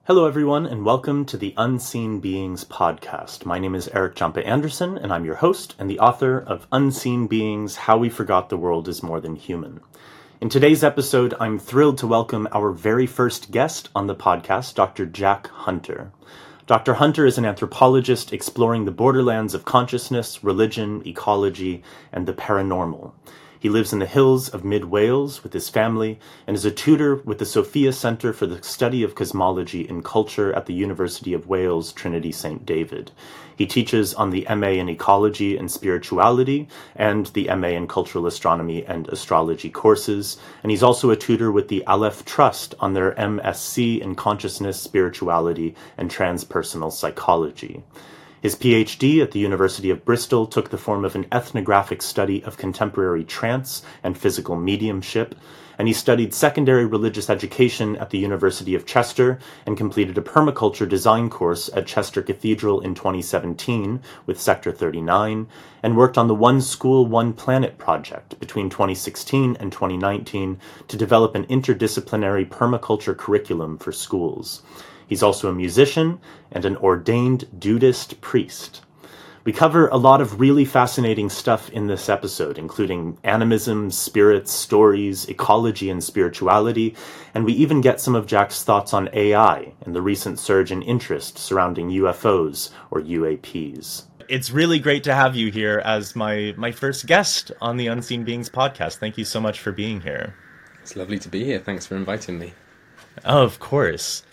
Hello, everyone, and welcome to the Unseen Beings podcast. My name is Eric Jumpa Anderson, and I'm your host and the author of Unseen Beings, How We Forgot the World is More Than Human. In today's episode, I'm thrilled to welcome our very first guest on the podcast, Dr. Jack Hunter. Dr. Hunter is an anthropologist exploring the borderlands of consciousness, religion, ecology, and the paranormal. He lives in the hills of mid-Wales with his family and is a tutor with the Sophia Centre for the Study of Cosmology and Culture at the University of Wales, Trinity St. David. He teaches on the MA in Ecology and Spirituality and the MA in Cultural Astronomy and Astrology courses, and he's also a tutor with the Aleph Trust on their MSc in Consciousness, Spirituality, and Transpersonal Psychology. His PhD at the University of Bristol took the form of an ethnographic study of contemporary trance and physical mediumship, and he studied secondary religious education at the University of Chester and completed a permaculture design course at Chester Cathedral in 2017 with Sector 39, and worked on the One School, One Planet project between 2016 and 2019 to develop an interdisciplinary permaculture curriculum for schools. He's also a musician and an ordained Dudist priest. We cover a lot of really fascinating stuff in this episode, including animism, spirits, stories, ecology, and spirituality, and we even get some of Jack's thoughts on AI and the recent surge in interest surrounding UFOs or UAPs. It's really great to have you here as my first guest on the Unseen Beings podcast. Thank you so much for being here. It's lovely to be here. Thanks for inviting me. Oh, of course.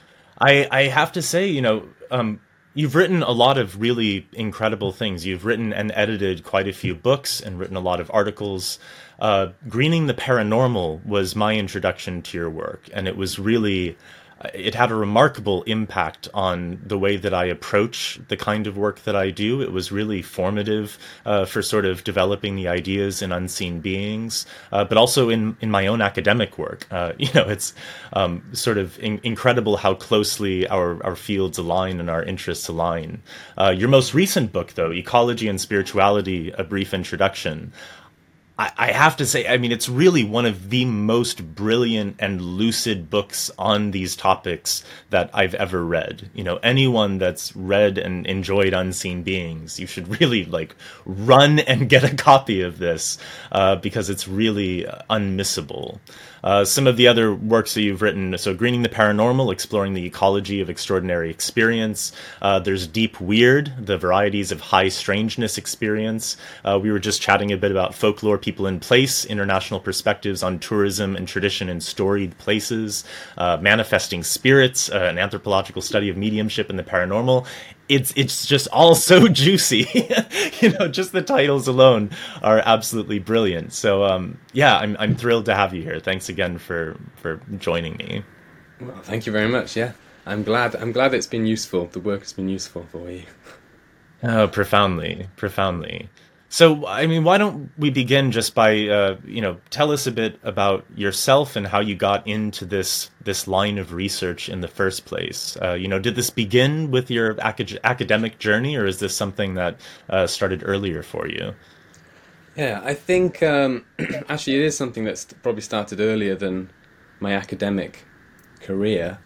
I have to say, you've written a lot of really incredible things. You've written and edited quite a few books and written a lot of articles. Greening the Paranormal was my introduction to your work, and it was really... It had a remarkable impact on the way that I approach the kind of work that I do. It was really formative for sort of developing the ideas in Unseen Beings, but also in my own academic work. It's sort of incredible how closely our fields align and our interests align. Your most recent book, though, Ecology and Spirituality, A Brief Introduction, I have to say, it's really one of the most brilliant and lucid books on these topics that I've ever read. Anyone that's read and enjoyed Unseen Beings, you should really run and get a copy of this because it's really unmissable. Some of the other works that you've written, so Greening the Paranormal, exploring the ecology of extraordinary experience. There's Deep Weird, the varieties of high strangeness experience. We were just chatting a bit about Folklore, People in Place, international perspectives on tourism and tradition in storied places. Manifesting Spirits, an anthropological study of mediumship and the paranormal. It's just all so juicy. Just the titles alone are absolutely brilliant. So I'm thrilled to have you here. Thanks again for joining me. Well, thank you very much. Yeah, I'm glad it's been useful. The work has been useful for you. Oh, profoundly. So, why don't we begin just by, tell us a bit about yourself and how you got into this line of research in the first place. Did this begin with your academic journey, or is this something that started earlier for you? Yeah, I think actually it is something that's probably started earlier than my academic career.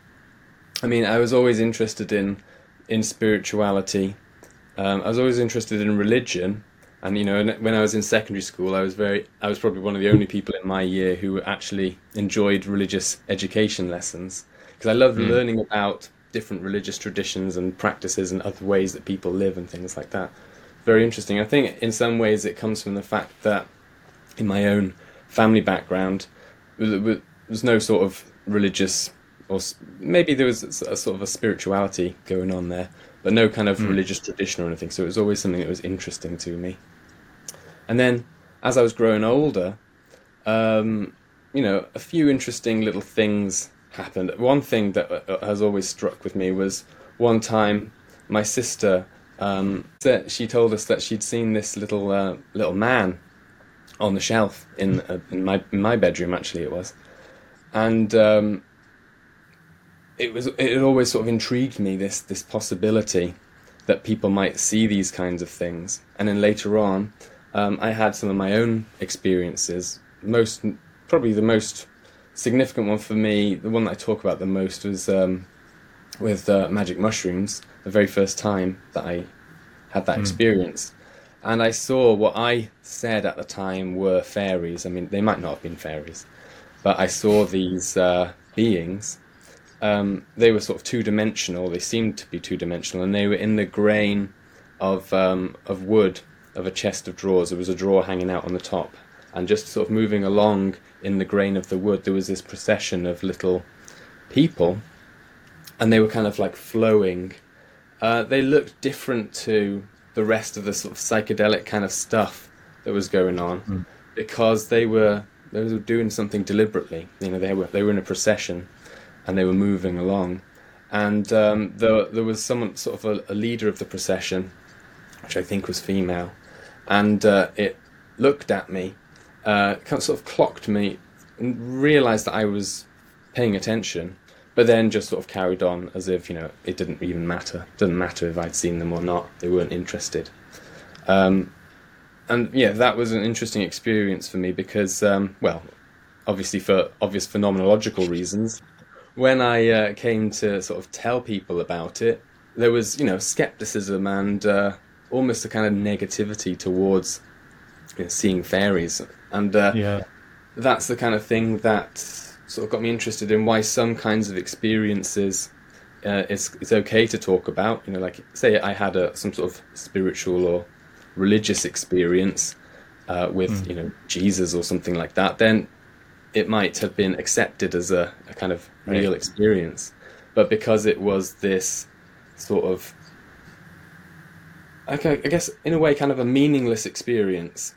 I was always interested in spirituality. I was always interested in religion. And, when I was in secondary school, I was probably one of the only people in my year who actually enjoyed religious education lessons. Because I loved learning about different religious traditions and practices and other ways that people live and things like that. Very interesting. I think in some ways it comes from the fact that in my own family background, there was no sort of religious, or maybe there was a sort of a spirituality going on there, but no kind of religious tradition or anything. So it was always something that was interesting to me. And then, as I was growing older, a few interesting little things happened. One thing that has always struck with me was one time my sister, she told us that she'd seen this little man on the shelf in my bedroom. Actually, it was, and it had always sort of intrigued me, this possibility that people might see these kinds of things. And then later on, I had some of my own experiences. Probably the most significant one for me, the one that I talk about the most, was with magic mushrooms, the very first time that I had that experience. And I saw what I said at the time were fairies. I mean, they might not have been fairies, but I saw these beings. They were sort of two-dimensional. They seemed to be two-dimensional, and they were in the grain of wood of a chest of drawers. There was a drawer hanging out on the top, and just sort of moving along in the grain of the wood, there was this procession of little people, and they were kind of like flowing. They looked different to the rest of the sort of psychedelic kind of stuff that was going on, because they were doing something deliberately. You know, they were in a procession, and they were moving along, and there was someone, sort of a leader of the procession, which I think was female, and it looked at me, kind of sort of clocked me, and realised that I was paying attention, but then just sort of carried on as if, you know, it didn't even matter. It didn't matter if I'd seen them or not. They weren't interested. And yeah, that was an interesting experience for me because, well, obviously for obvious phenomenological reasons, when I came to sort of tell people about it, there was, you know, skepticism and almost a kind of negativity towards, you know, seeing fairies. And that's the kind of thing that sort of got me interested in why some kinds of experiences it's okay to talk about. You know, like say I had some sort of spiritual or religious experience with you know, Jesus or something like that, then it might have been accepted as a kind of real experience. But because it was this sort of, okay, I guess in a way kind of a meaningless experience,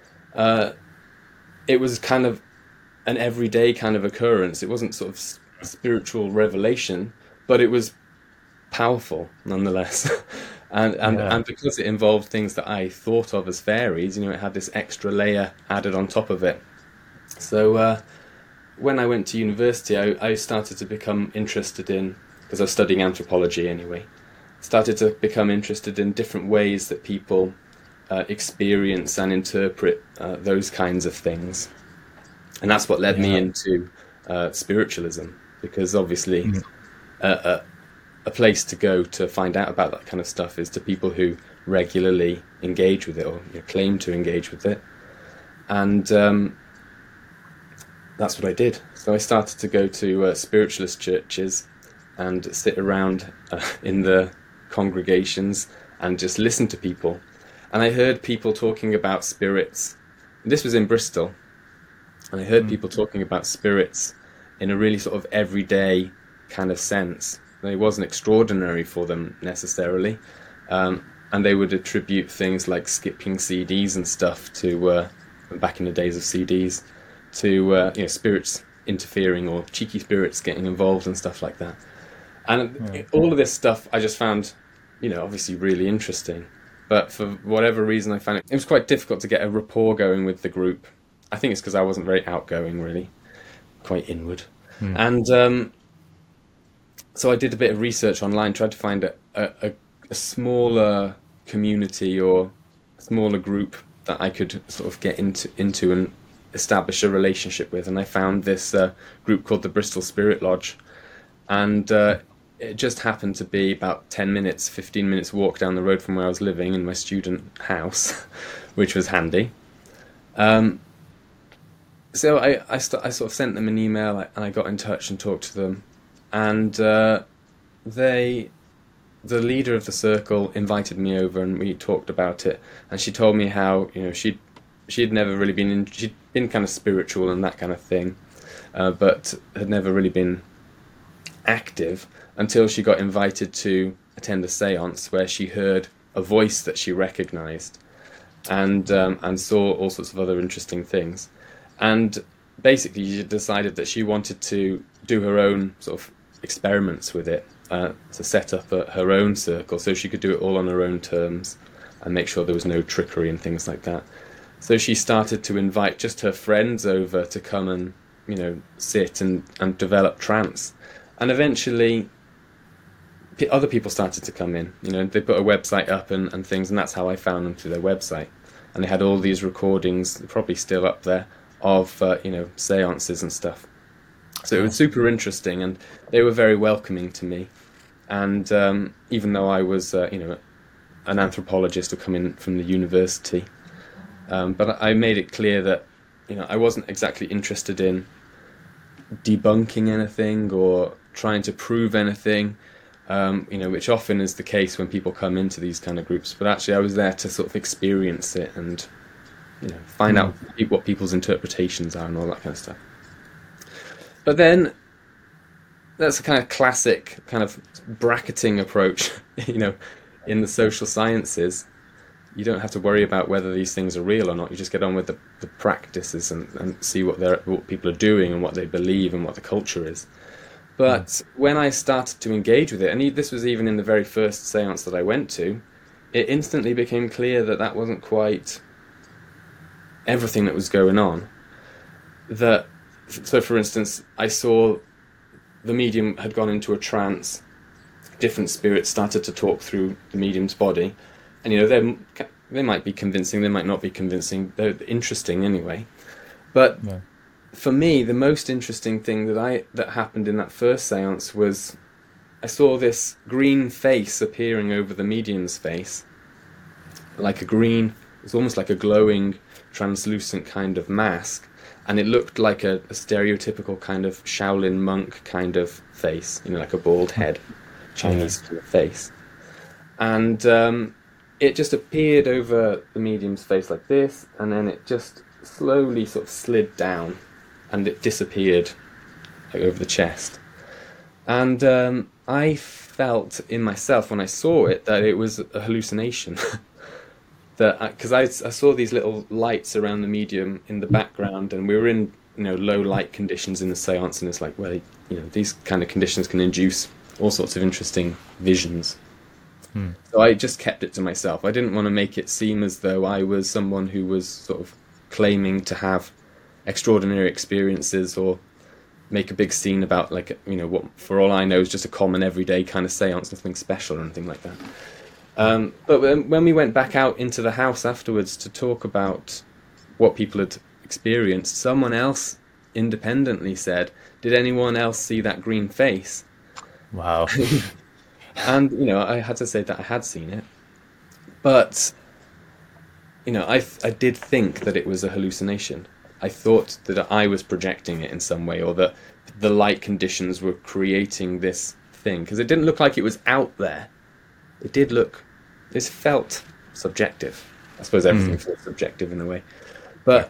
it was kind of an everyday kind of occurrence. It wasn't sort of spiritual revelation, but it was powerful nonetheless. and because it involved things that I thought of as fairies, you know, it had this extra layer added on top of it. So when I went to university, I started to become interested in, because I was studying anthropology anyway, started to become interested in different ways that people experience and interpret those kinds of things. And that's what led me into spiritualism, because obviously a place to go to find out about that kind of stuff is to people who regularly engage with it, or, you know, claim to engage with it. And that's what I did. So I started to go to spiritualist churches and sit around in the congregations and just listen to people. And I heard people talking about spirits. This was in Bristol. And I heard people talking about spirits in a really sort of everyday kind of sense. It wasn't extraordinary for them necessarily. And they would attribute things like skipping CDs and stuff to, back in the days of CDs, to you know, spirits interfering or cheeky spirits getting involved and stuff like that. And all of this stuff I just found, you know, obviously really interesting. But for whatever reason, I found it was quite difficult to get a rapport going with the group. I think it's because I wasn't very outgoing, really, quite inward. And so I did a bit of research online, tried to find a smaller community or a smaller group that I could sort of get into and establish a relationship with. And I found this group called the Bristol Spirit Lodge. And it just happened to be about 10 minutes, 15 minutes walk down the road from where I was living in my student house, which was handy. So I sort of sent them an email, and I got in touch and talked to them. And the leader of the circle invited me over, and we talked about it. And she told me how, you know, she'd never really been she'd been kind of spiritual and that kind of thing, but had never really been active until she got invited to attend a séance where she heard a voice that she recognised, and saw all sorts of other interesting things. And basically she decided that she wanted to do her own sort of experiments with it, to set up her own circle so she could do it all on her own terms and make sure there was no trickery and things like that. So she started to invite just her friends over to come and, you know, sit and develop trance. And eventually other people started to come in. You know, they put a website up and things, and that's how I found them, through their website. And they had all these recordings, probably still up there, of you know, seances and stuff. So it was super interesting, and they were very welcoming to me. And even though I was, an anthropologist or coming from the university, but I made it clear that, I wasn't exactly interested in debunking anything or trying to prove anything, which often is the case when people come into these kind of groups. But actually, I was there to sort of experience it and, find out what people's interpretations are and all that kind of stuff. But then, that's a kind of classic kind of bracketing approach, in the social sciences. You don't have to worry about whether these things are real or not. You just get on with the practices and see what people are doing and what they believe and what the culture is. But when I started to engage with it, and this was even in the very first seance that I went to, it instantly became clear that that wasn't quite everything that was going on. So, for instance, I saw the medium had gone into a trance. Different spirits started to talk through the medium's body, and they might be convincing, they might not be convincing. They're interesting anyway. But for me, the most interesting thing that happened in that first séance was I saw this green face appearing over the medium's face, like it was almost like a glowing, translucent kind of mask. And it looked like a stereotypical kind of Shaolin monk kind of face, like a bald head, Chinese kind of face. And it just appeared over the medium's face like this, and then it just slowly sort of slid down, and it disappeared over the chest. And I felt in myself when I saw it that it was a hallucination. Because I saw these little lights around the medium in the background, and we were in low light conditions in the séance, and it's like, well, these kind of conditions can induce all sorts of interesting visions. So I just kept it to myself. I didn't want to make it seem as though I was someone who was sort of claiming to have extraordinary experiences or make a big scene about, like, what for all I know is just a common everyday kind of séance, nothing special or anything like that. But when we went back out into the house afterwards to talk about what people had experienced, someone else independently said, "Did anyone else see that green face?" Wow. And, I had to say that I had seen it. But, I did think that it was a hallucination. I thought that I was projecting it in some way, or that the light conditions were creating this thing. Because it didn't look like it was out there. This felt subjective. I suppose everything feels subjective in a way. But,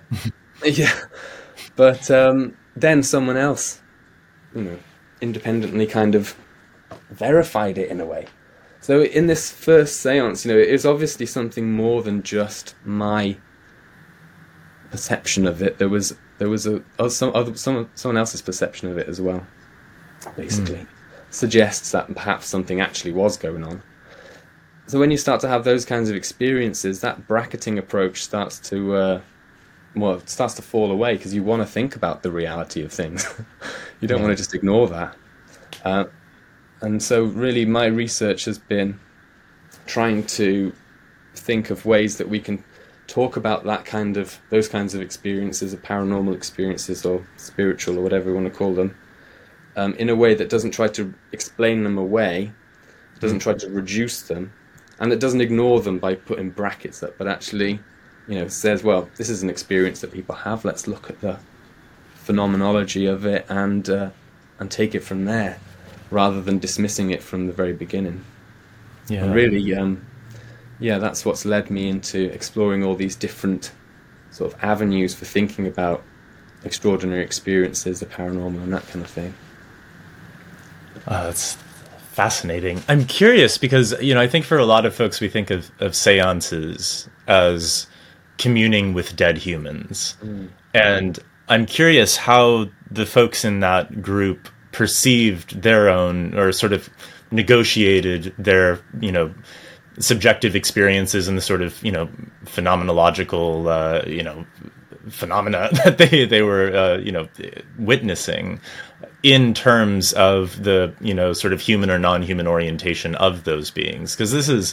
then someone else, independently kind of verified it in a way. So in this first séance, it was obviously something more than just my perception of it. There was someone else's perception of it as well. Basically, suggests that perhaps something actually was going on. So when you start to have those kinds of experiences, that bracketing approach starts to fall away, because you want to think about the reality of things. You don't want to just ignore that. And so really my research has been trying to think of ways that we can talk about those kinds of experiences, of paranormal experiences or spiritual or whatever we want to call them, in a way that doesn't try to explain them away, doesn't try to reduce them, and that doesn't ignore them by putting brackets up, but actually, says, well, this is an experience that people have. Let's look at the phenomenology of it and take it from there, rather than dismissing it from the very beginning. Yeah. And really, that's what's led me into exploring all these different sort of avenues for thinking about extraordinary experiences, the paranormal, and that kind of thing. That's fascinating. I'm curious because, I think for a lot of folks, we think of seances as communing with dead humans. And I'm curious how the folks in that group perceived their own, or sort of negotiated their, subjective experiences and the sort of, phenomenological, phenomena that they were, witnessing in terms of the, sort of human or non-human orientation of those beings. Because this is,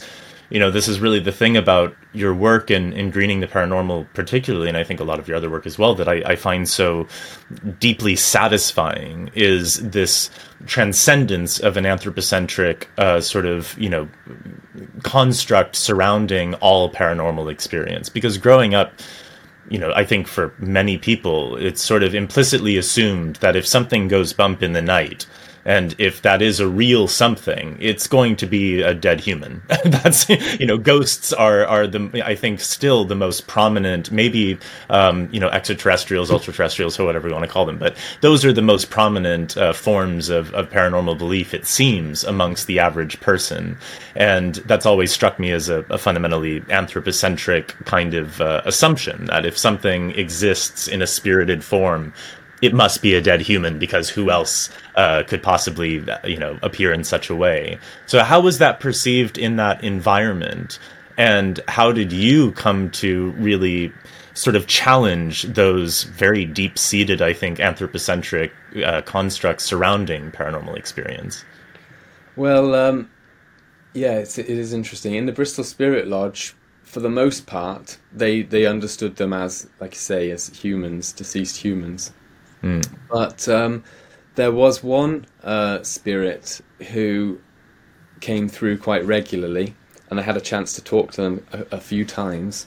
this is really the thing about your work in Greening the Paranormal particularly, and I think a lot of your other work as well, that I find so deeply satisfying, is this transcendence of an anthropocentric sort of, construct surrounding all paranormal experience. Because growing up, I think for many people, it's sort of implicitly assumed that if something goes bump in the night, and if that is a real something, it's going to be a dead human. That's, ghosts are I think, still the most prominent, maybe, extraterrestrials, ultraterrestrials, or whatever you want to call them. But those are the most prominent forms of paranormal belief, it seems, amongst the average person. And that's always struck me as a fundamentally anthropocentric kind of assumption, that if something exists in a spirited form, it must be a dead human, because who else could possibly, appear in such a way? So how was that perceived in that environment? And how did you come to really sort of challenge those very deep-seated, I think, anthropocentric constructs surrounding paranormal experience? Well, it is interesting. In the Bristol Spirit Lodge, for the most part, they understood them as, like you say, as humans, deceased humans. But there was one spirit who came through quite regularly, and I had a chance to talk to them a few times,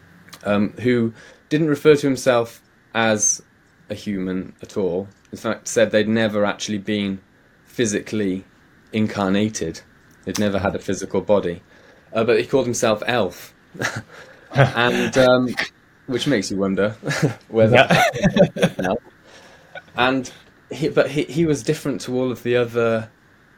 who didn't refer to himself as a human at all. In fact, said they'd never actually been physically incarnated. They'd never had a physical body. But he called himself Elf. And which makes you wonder whether... Yeah. And he was different to all of the other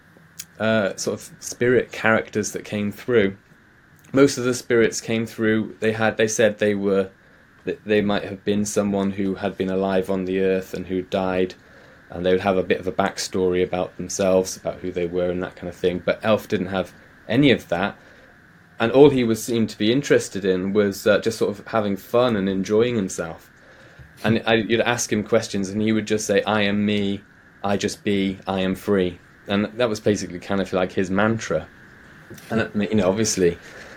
sort of spirit characters that came through. Most of the spirits came through. They said they might have been someone who had been alive on the earth and who died, and they would have a bit of a backstory about themselves, about who they were and that kind of thing. But Elf didn't have any of that, and all he seemed to be interested in was just sort of having fun and enjoying himself. And you'd ask him questions, and he would just say, "I am me, I just be, I am free." And that was basically kind of like his mantra. And, obviously,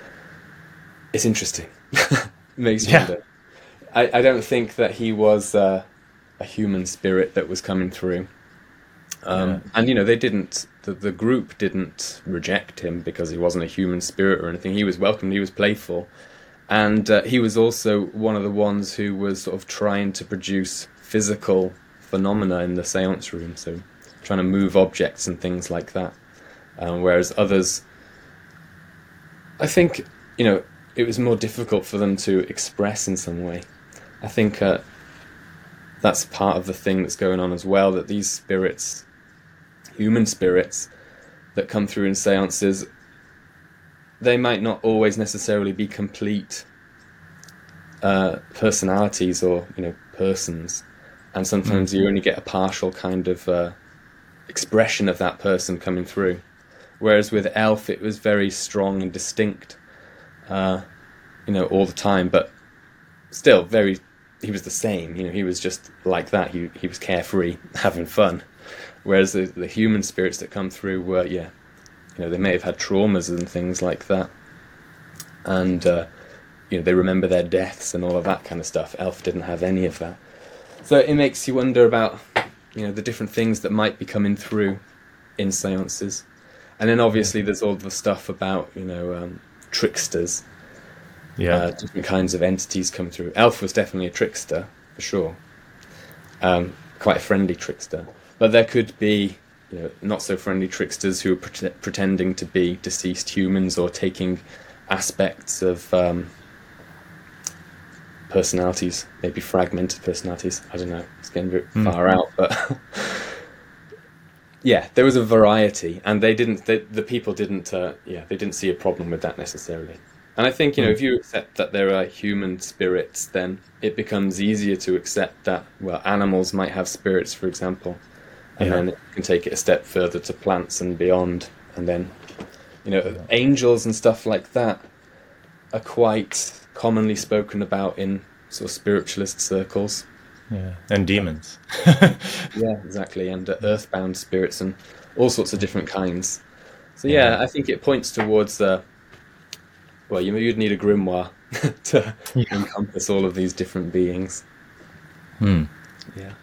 it's interesting. It makes you wonder. I don't think that he was a human spirit that was coming through. And, they didn't, the group didn't reject him because he wasn't a human spirit or anything. He was welcomed, he was playful. And he was also one of the ones who was sort of trying to produce physical phenomena in the seance room, so trying to move objects and things like that. Whereas others, I think, it was more difficult for them to express in some way. I think that's part of the thing that's going on as well, that these spirits, human spirits, that come through in seances, they might not always necessarily be complete personalities or persons, and sometimes you only get a partial kind of expression of that person coming through. Whereas with Elf, it was very strong and distinct, all the time. But still, he was the same. He was just like that. He was carefree, having fun. Whereas the human spirits that come through were, they may have had traumas and things like that. And, they remember their deaths and all of that kind of stuff. Elf didn't have any of that. So it makes you wonder about, the different things that might be coming through in seances. And then obviously there's all the stuff about, tricksters. Yeah. Different kinds of entities come through. Elf was definitely a trickster, for sure. Quite a friendly trickster. But there could be not so friendly tricksters who are pretending to be deceased humans, or taking aspects of personalities, maybe fragmented personalities. I don't know, it's getting a bit far out, but there was a variety, and the people didn't see a problem with that necessarily. And I think, if you accept that there are human spirits, then it becomes easier to accept that, animals might have spirits, for example. And then it can take it a step further to plants and beyond. And then, angels and stuff like that are quite commonly spoken about in sort of spiritualist circles. Yeah, and demons. Yeah, exactly. And earthbound spirits and all sorts of different kinds. So I think it points towards well, you'd need a grimoire to Yeah. encompass all of these different beings. Yeah.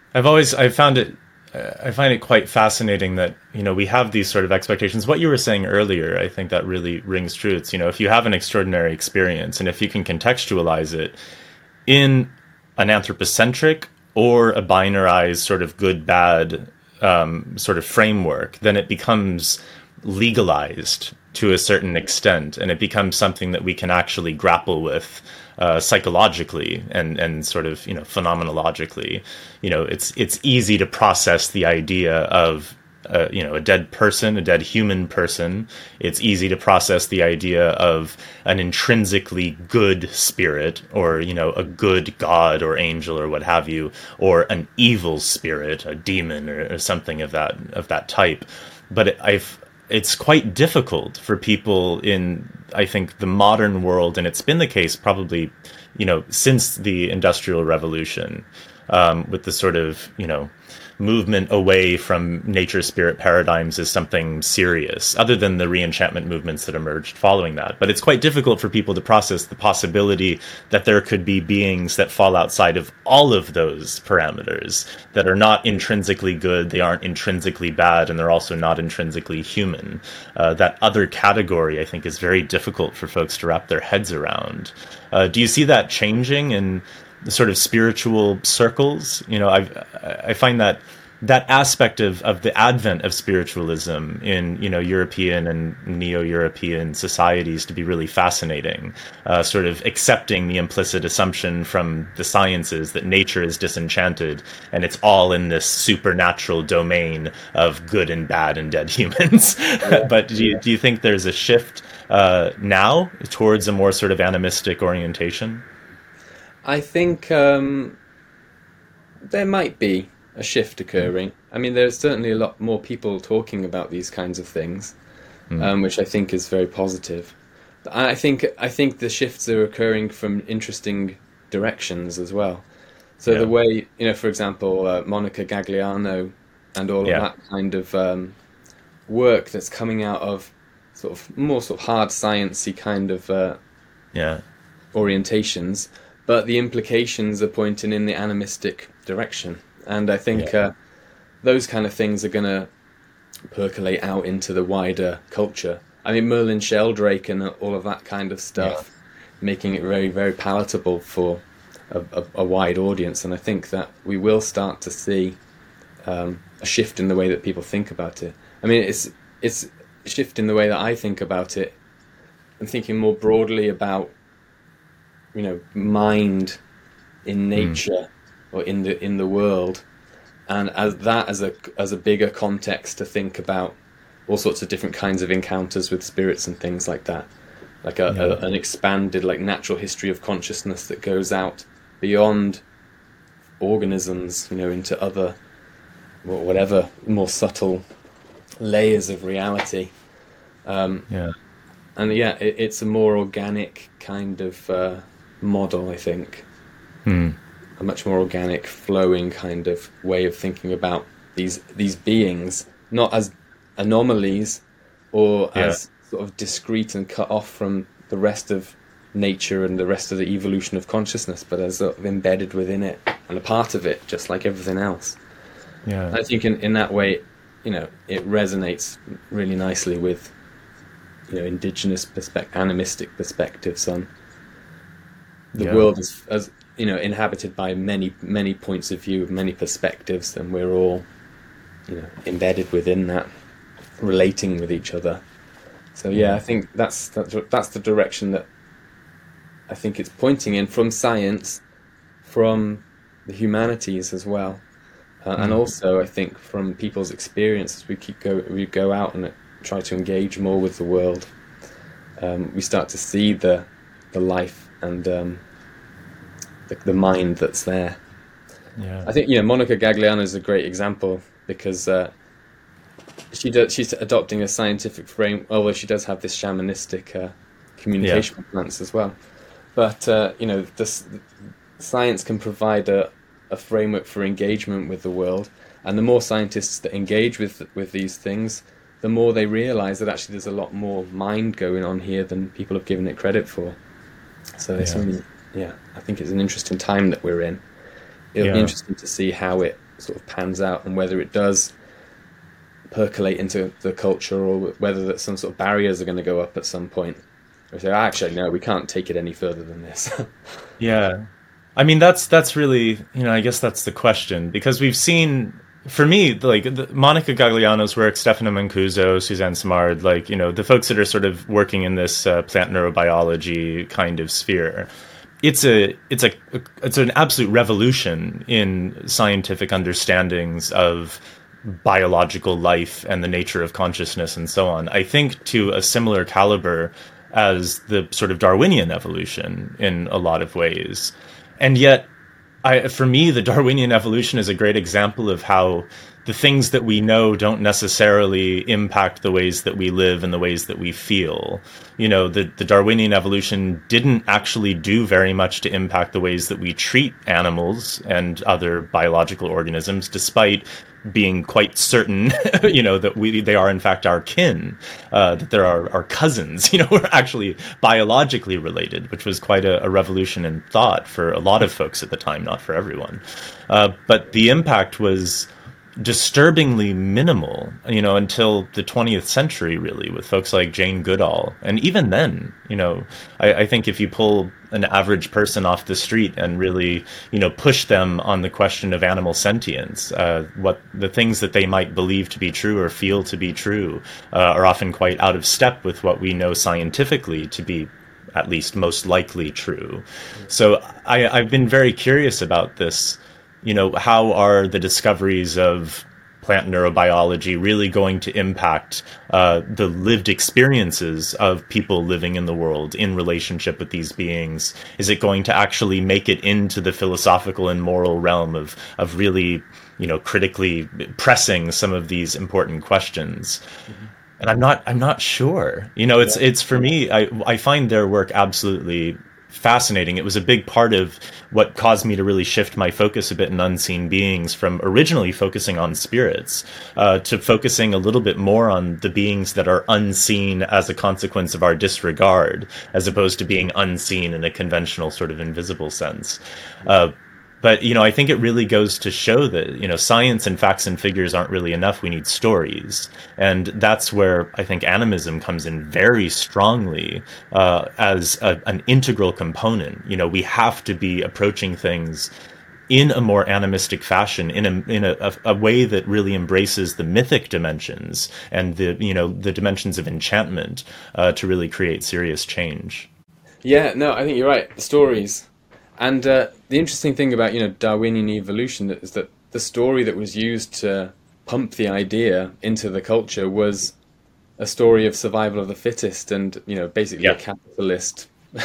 I find it quite fascinating that, we have these sort of expectations. What you were saying earlier, I think that really rings true. It's, if you have an extraordinary experience and if you can contextualize it in an anthropocentric or a binarized sort of good, bad sort of framework, then it becomes legalized to a certain extent, and it becomes something that we can actually grapple with psychologically and sort of phenomenologically. It's easy to process the idea of a dead person, a dead human person. It's easy to process the idea of an intrinsically good spirit, or a good god or angel or what have you, or an evil spirit, a demon or something of that type. But it's quite difficult for people in, I think, the modern world, and it's been the case probably, since the Industrial Revolution, with the sort of, movement away from nature spirit paradigms as something serious, other than the re-enchantment movements that emerged following that. But it's quite difficult for people to process the possibility that there could be beings that fall outside of all of those parameters, that are not intrinsically good, they aren't intrinsically bad, and they're also not intrinsically human. That other category, I think, is very difficult for folks to wrap their heads around. Do you see that changing in the sort of spiritual circles? I find that aspect of the advent of spiritualism in European and neo-European societies to be really fascinating. Sort of accepting the implicit assumption from the sciences that nature is disenchanted and it's all in this supernatural domain of good and bad and dead humans. But do you think there's a shift now towards a more sort of animistic orientation? I think there might be a shift occurring. I mean, there's certainly a lot more people talking about these kinds of things, which I think is very positive. I think the shifts are occurring from interesting directions as well. So the way, for example, Monica Gagliano and all of that kind of work that's coming out of sort of more sort of hard sciencey kind of orientations, but the implications are pointing in the animistic direction. And I think those kind of things are going to percolate out into the wider culture. I mean, Merlin Sheldrake and all of that kind of stuff, making it very, very palatable for a wide audience. And I think that we will start to see a shift in the way that people think about it. I mean, it's a shift in the way that I think about it. I'm thinking more broadly about mind in nature or in the world, and as a bigger context to think about all sorts of different kinds of encounters with spirits and things like that, like an expanded like natural history of consciousness that goes out beyond organisms, into other whatever more subtle layers of reality. It's a more organic kind of model, I think. A much more organic, flowing kind of way of thinking about these beings, not as anomalies or as sort of discrete and cut off from the rest of nature and the rest of the evolution of consciousness, but as sort of embedded within it and a part of it, just like everything else. I think in that way, it resonates really nicely with indigenous animistic perspectives on the world as inhabited by many points of view, many perspectives, and we're all embedded within that, relating with each other. So I think that's the direction that I think it's pointing in, from science, from the humanities as well, and also I think from people's experiences. We go out and try to engage more with the world. We start to see the life and the mind that's there. I think Monica Gagliano is a great example because she's adopting a scientific frame, although she does have this shamanistic communication plants as well. But science can provide a framework for engagement with the world, and the more scientists that engage with these things, the more they realize that actually there's a lot more mind going on here than people have given it credit for. So it's really, I think it's an interesting time that we're in. It'll be interesting to see how it sort of pans out and whether it does percolate into the culture, or whether that some sort of barriers are going to go up at some point. Or say, actually, no, we can't take it any further than this. Yeah. I mean, that's really, I guess that's the question, because we've seen, for me, like Monica Gagliano's work, Stefano Mancuso, Suzanne Simard, like, the folks that are sort of working in this plant neurobiology kind of sphere, it's an absolute revolution in scientific understandings of biological life and the nature of consciousness and so on. I think to a similar caliber as the sort of Darwinian evolution in a lot of ways. And yet, for me, the Darwinian evolution is a great example of how the things that we know don't necessarily impact the ways that we live and the ways that we feel. The Darwinian evolution didn't actually do very much to impact the ways that we treat animals and other biological organisms, despite being quite certain, that they are in fact our kin, that they're our cousins, we're actually biologically related, which was quite a revolution in thought for a lot of folks at the time, not for everyone. But the impact was disturbingly minimal, until the 20th century, really, with folks like Jane Goodall. And even then, I think if you pull an average person off the street and really, push them on the question of animal sentience, what the things that they might believe to be true or feel to be true are often quite out of step with what we know scientifically to be at least most likely true. So I've been very curious about this. How are the discoveries of plant neurobiology really going to impact the lived experiences of people living in the world in relationship with these beings? Is it going to actually make it into the philosophical and moral realm of really, critically pressing some of these important questions? Mm-hmm. And I'm not sure. It's for me, I find their work absolutely fascinating. It was a big part of what caused me to really shift my focus a bit in Unseen Beings from originally focusing on spirits to focusing a little bit more on the beings that are unseen as a consequence of our disregard, as opposed to being unseen in a conventional sort of invisible sense. But, I think it really goes to show that, science and facts and figures aren't really enough. We need stories. And that's where I think animism comes in very strongly as an integral component. We have to be approaching things in a more animistic fashion, in a way that really embraces the mythic dimensions and the dimensions of enchantment to really create serious change. Yeah, no, I think you're right. The stories. And the interesting thing about, Darwinian evolution is that the story that was used to pump the idea into the culture was a story of survival of the fittest and, basically a capitalist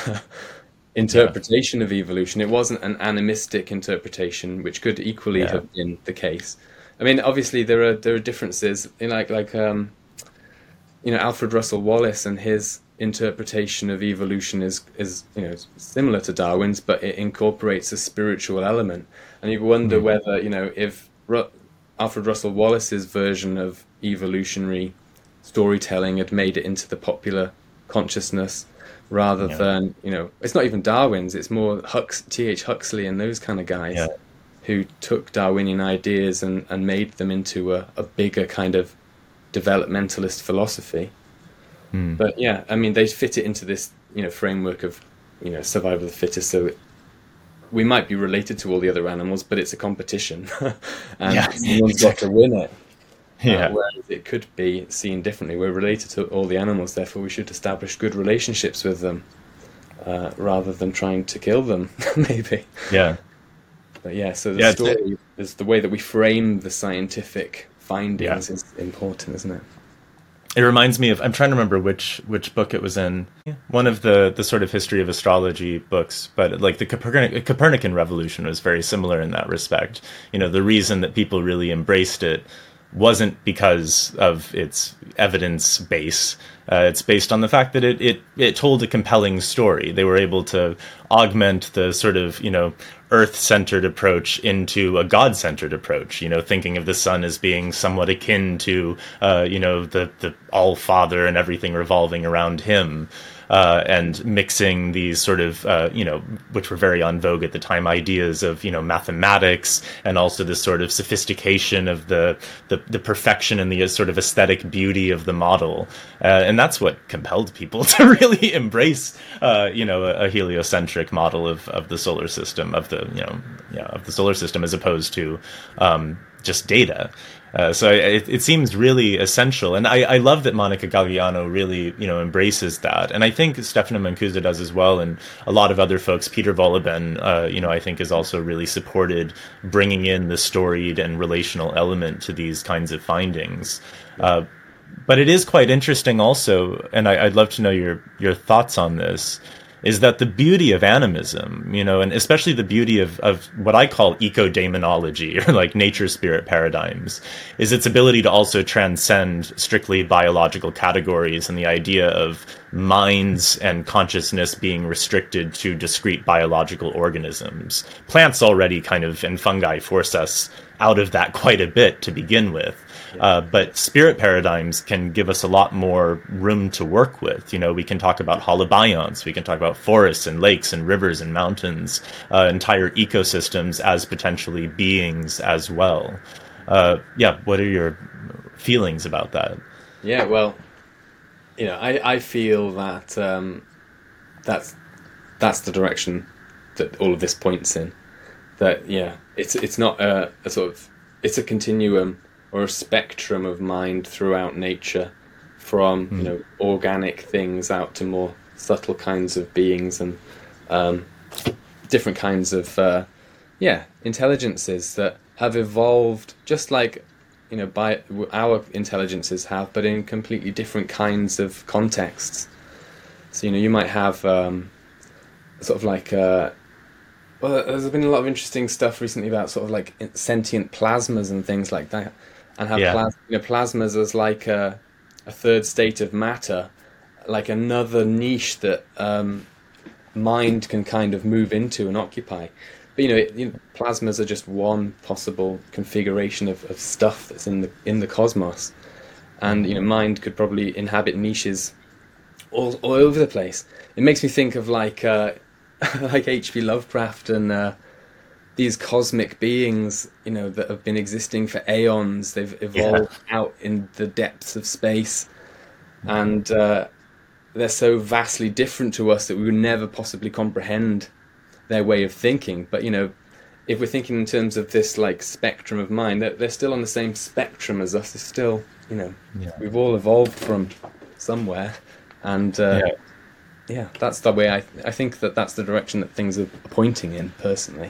interpretation of evolution. It wasn't an animistic interpretation, which could equally have been the case. I mean, obviously there are differences in Alfred Russel Wallace and his interpretation of evolution is similar to Darwin's, but it incorporates a spiritual element. And you wonder whether, if Alfred Russel Wallace's version of evolutionary storytelling had made it into the popular consciousness rather than, it's not even Darwin's, it's more T.H. Huxley and those kind of guys who took Darwinian ideas and made them into a bigger kind of developmentalist philosophy. But they fit it into this, framework of, survival of the fittest. So we might be related to all the other animals, but it's a competition, and someone's got to win it. Whereas it could be seen differently. We're related to all the animals, therefore we should establish good relationships with them, rather than trying to kill them, maybe. Yeah. But so the story is the way that we frame the scientific findings is important, isn't it? It reminds me of, I'm trying to remember which book it was in, one of the sort of history of astrology books, but like the Copernican revolution was very similar in that respect. The reason that people really embraced it wasn't because of its evidence base. It's based on the fact that it told a compelling story. They were able to augment the sort of, earth-centered approach into a God-centered approach, thinking of the sun as being somewhat akin to, the All-Father and everything revolving around him. And mixing these sort of, which were very en vogue at the time, ideas of, mathematics, and also this sort of sophistication of the perfection and the sort of aesthetic beauty of the model. And that's what compelled people to really embrace, a heliocentric model of the solar system, of the solar system, as opposed to just data. So it seems really essential, and I love that Monica Gagliano really embraces that, and I think Stefano Mancuso does as well, and a lot of other folks. Peter Wohlleben, I think has also really supported bringing in the storied and relational element to these kinds of findings. But it is quite interesting also, and I'd love to know your thoughts on this, is that the beauty of animism, and especially the beauty of what I call eco-daemonology, or like nature spirit paradigms, is its ability to also transcend strictly biological categories and the idea of minds and consciousness being restricted to discrete biological organisms. Plants already and fungi force us out of that quite a bit to begin with. But spirit paradigms can give us a lot more room to work with. We can talk about holobionts, we can talk about forests and lakes and rivers and mountains, entire ecosystems as potentially beings as well. What are your feelings about that? Yeah, well, I feel that that's the direction that all of this points in. That it's not a sort of, it's a continuum or a spectrum of mind throughout nature, from organic things out to more subtle kinds of beings and different kinds of intelligences that have evolved just like by our intelligences have, but in completely different kinds of contexts. So you might have sort of like there's been a lot of interesting stuff recently about sort of like sentient plasmas and things like that, and have plasmas as like a third state of matter, like another niche that mind can kind of move into and occupy. But plasmas are just one possible configuration of stuff that's in the cosmos, and mind could probably inhabit niches all over the place. It makes me think of like H.P. Lovecraft and these cosmic beings, that have been existing for aeons. They've evolved out in the depths of space, and they're so vastly different to us that we would never possibly comprehend their way of thinking. But if we're thinking in terms of this like spectrum of mind, they're still on the same spectrum as us. They're still, we've all evolved from somewhere, and that's the way I think that's the direction that things are pointing in, personally.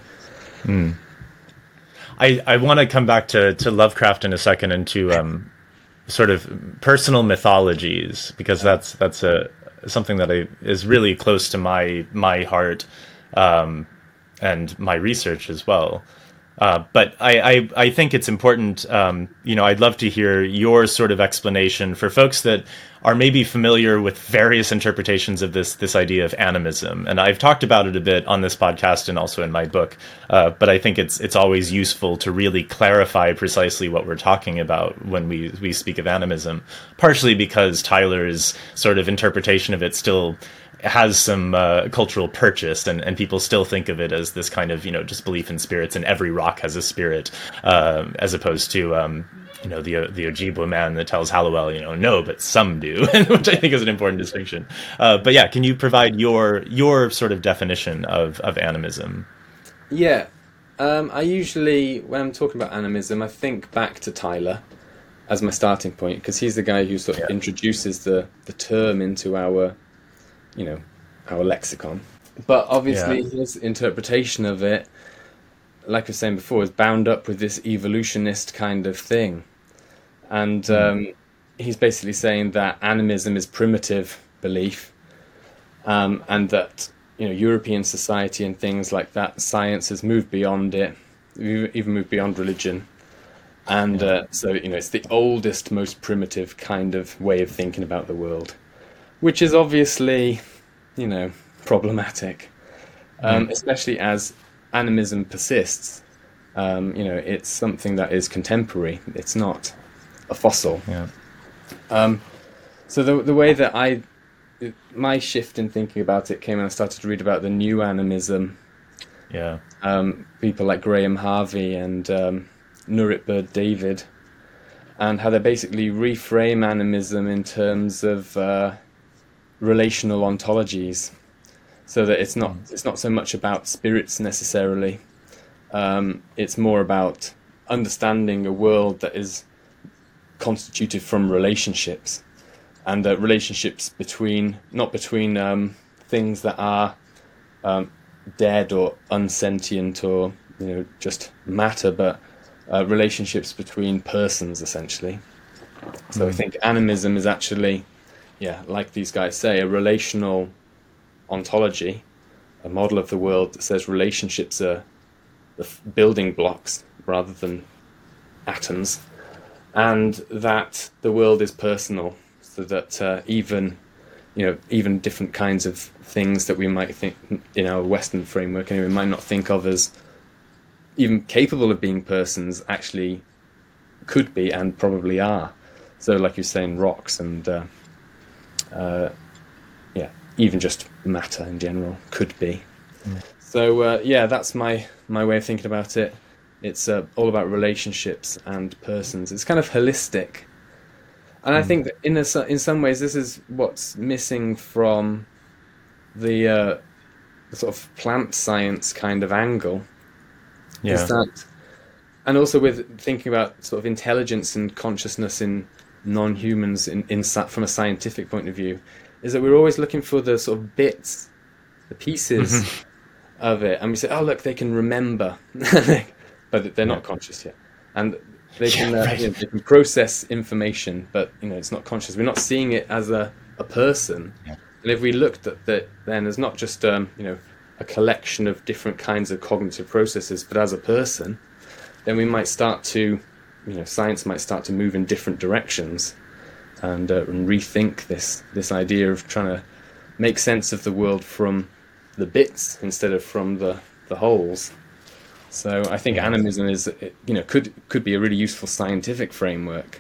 I want to come back to Lovecraft in a second, and to sort of personal mythologies, because that's something that is really close to my heart, and my research as well. But I think it's important, I'd love to hear your sort of explanation for folks that are maybe familiar with various interpretations of this idea of animism. And I've talked about it a bit on this podcast and also in my book, but I think it's always useful to really clarify precisely what we're talking about when we speak of animism, partially because Tyler's sort of interpretation of it still has some cultural purchase, and people still think of it as this kind of just belief in spirits, and every rock has a spirit, as opposed to the Ojibwe man that tells Hallowell no, but some do, which I think is an important distinction. But yeah, can you provide your sort of definition of animism? I usually, when I'm talking about animism, I think back to Tyler as my starting point, because he's the guy who sort of introduces the term into our lexicon. But obviously his interpretation of it, like I was saying before, is bound up with this evolutionist kind of thing. And he's basically saying that animism is primitive belief, and that European society and things like that, science has moved beyond it, even moved beyond religion. And so it's the oldest, most primitive kind of way of thinking about the world, which is obviously, problematic, especially as animism persists. It's something that is contemporary. It's not a fossil. Yeah. So the way that my shift in thinking about it came when I started to read about the new animism. Yeah. People like Graham Harvey and Nurit Bird-David, and how they basically reframe animism in terms of relational ontologies, so that it's not so much about spirits necessarily. It's more about understanding a world that is constituted from relationships, and relationships not between things that are dead or unsentient or just matter, but relationships between persons, essentially. So I think animism is actually, like these guys say, a relational ontology, a model of the world that says relationships are the building blocks rather than atoms, and that the world is personal, so that even different kinds of things that we might think in our Western framework, we might not think of as even capable of being persons, actually could be and probably are. So, like you're saying, rocks and even just matter in general could be. So that's my way of thinking about it. It's all about relationships and persons. It's kind of holistic, and I think that in some ways this is what's missing from the sort of plant science kind of angle. Yeah. Is that, and also with thinking about sort of intelligence and consciousness in non-humans from a scientific point of view, is that we're always looking for the sort of bits, the pieces of it, and we say, oh look, they can remember, but they're not conscious yet, and they can they can process information, but it's not conscious. We're not seeing it as a person. Yeah. And if we looked at that, then as not just a collection of different kinds of cognitive processes, but as a person, then we might start to, science might start to move in different directions, and rethink this idea of trying to make sense of the world from the bits instead of from the wholes. So I think animism is, could be a really useful scientific framework.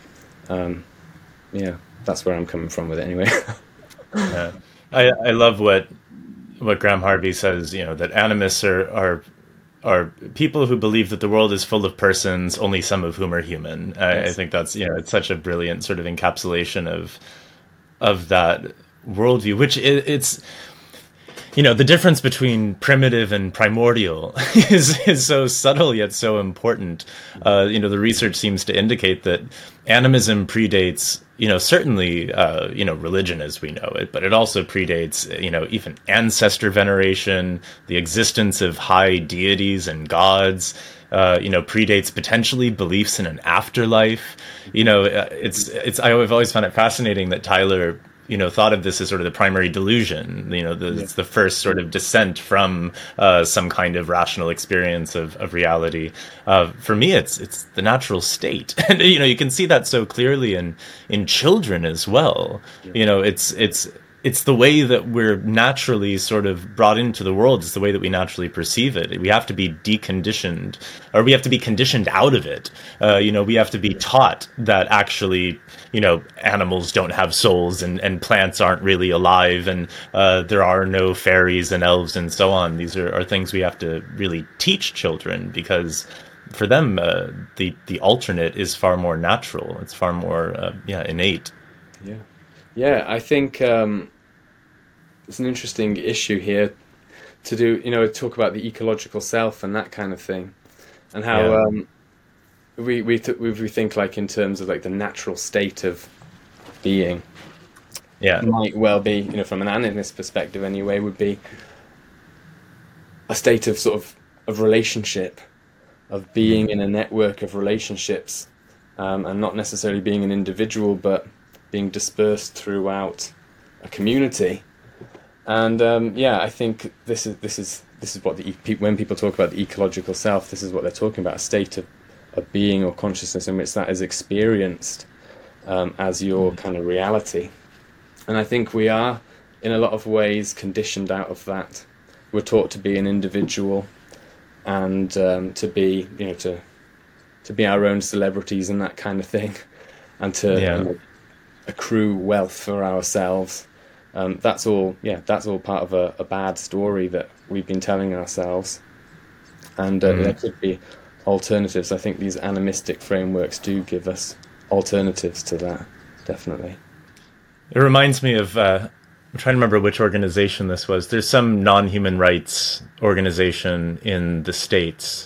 That's where I'm coming from with it anyway. Yeah. I love what Graham Harvey says, that animists are people who believe that the world is full of persons, only some of whom are human. Yes. I think that's, it's such a brilliant sort of encapsulation of that worldview, which it's, the difference between primitive and primordial is so subtle yet so important. The research seems to indicate that animism predates, certainly, religion as we know it, but it also predates, even ancestor veneration, the existence of high deities and gods, predates potentially beliefs in an afterlife. I've always found it fascinating that Tyler thought of this as sort of the primary delusion. It's the first sort of descent from some kind of rational experience of reality. For me, it's the natural state, and you can see that so clearly in children as well. It's the way that we're naturally sort of brought into the world. It's the way that we naturally perceive it. We have to be deconditioned, or we have to be conditioned out of it. We have to be taught that actually, animals don't have souls and plants aren't really alive, and there are no fairies and elves and so on. These are things we have to really teach children, because for them, the alternate is far more natural. It's far more innate. Yeah. Yeah, I think it's an interesting issue here to do, talk about the ecological self and that kind of thing, and how we think like in terms of like the natural state of being. Yeah, might well be, from an animist perspective anyway, would be a state of sort of relationship, of being in a network of relationships, and not necessarily being an individual, but being dispersed throughout a community. And I think this is what when people talk about the ecological self, this is what they're talking about: a state of being or consciousness in which that is experienced as your kind of reality. And I think we are, in a lot of ways, conditioned out of that. We're taught to be an individual, and to be, to be our own celebrities and that kind of thing, and to accrue wealth for ourselves. That's all part of a bad story that we've been telling ourselves. And there could be alternatives. I think these animistic frameworks do give us alternatives to that, definitely. It reminds me of, I'm trying to remember which organization this was. There's some non-human rights organization in the States.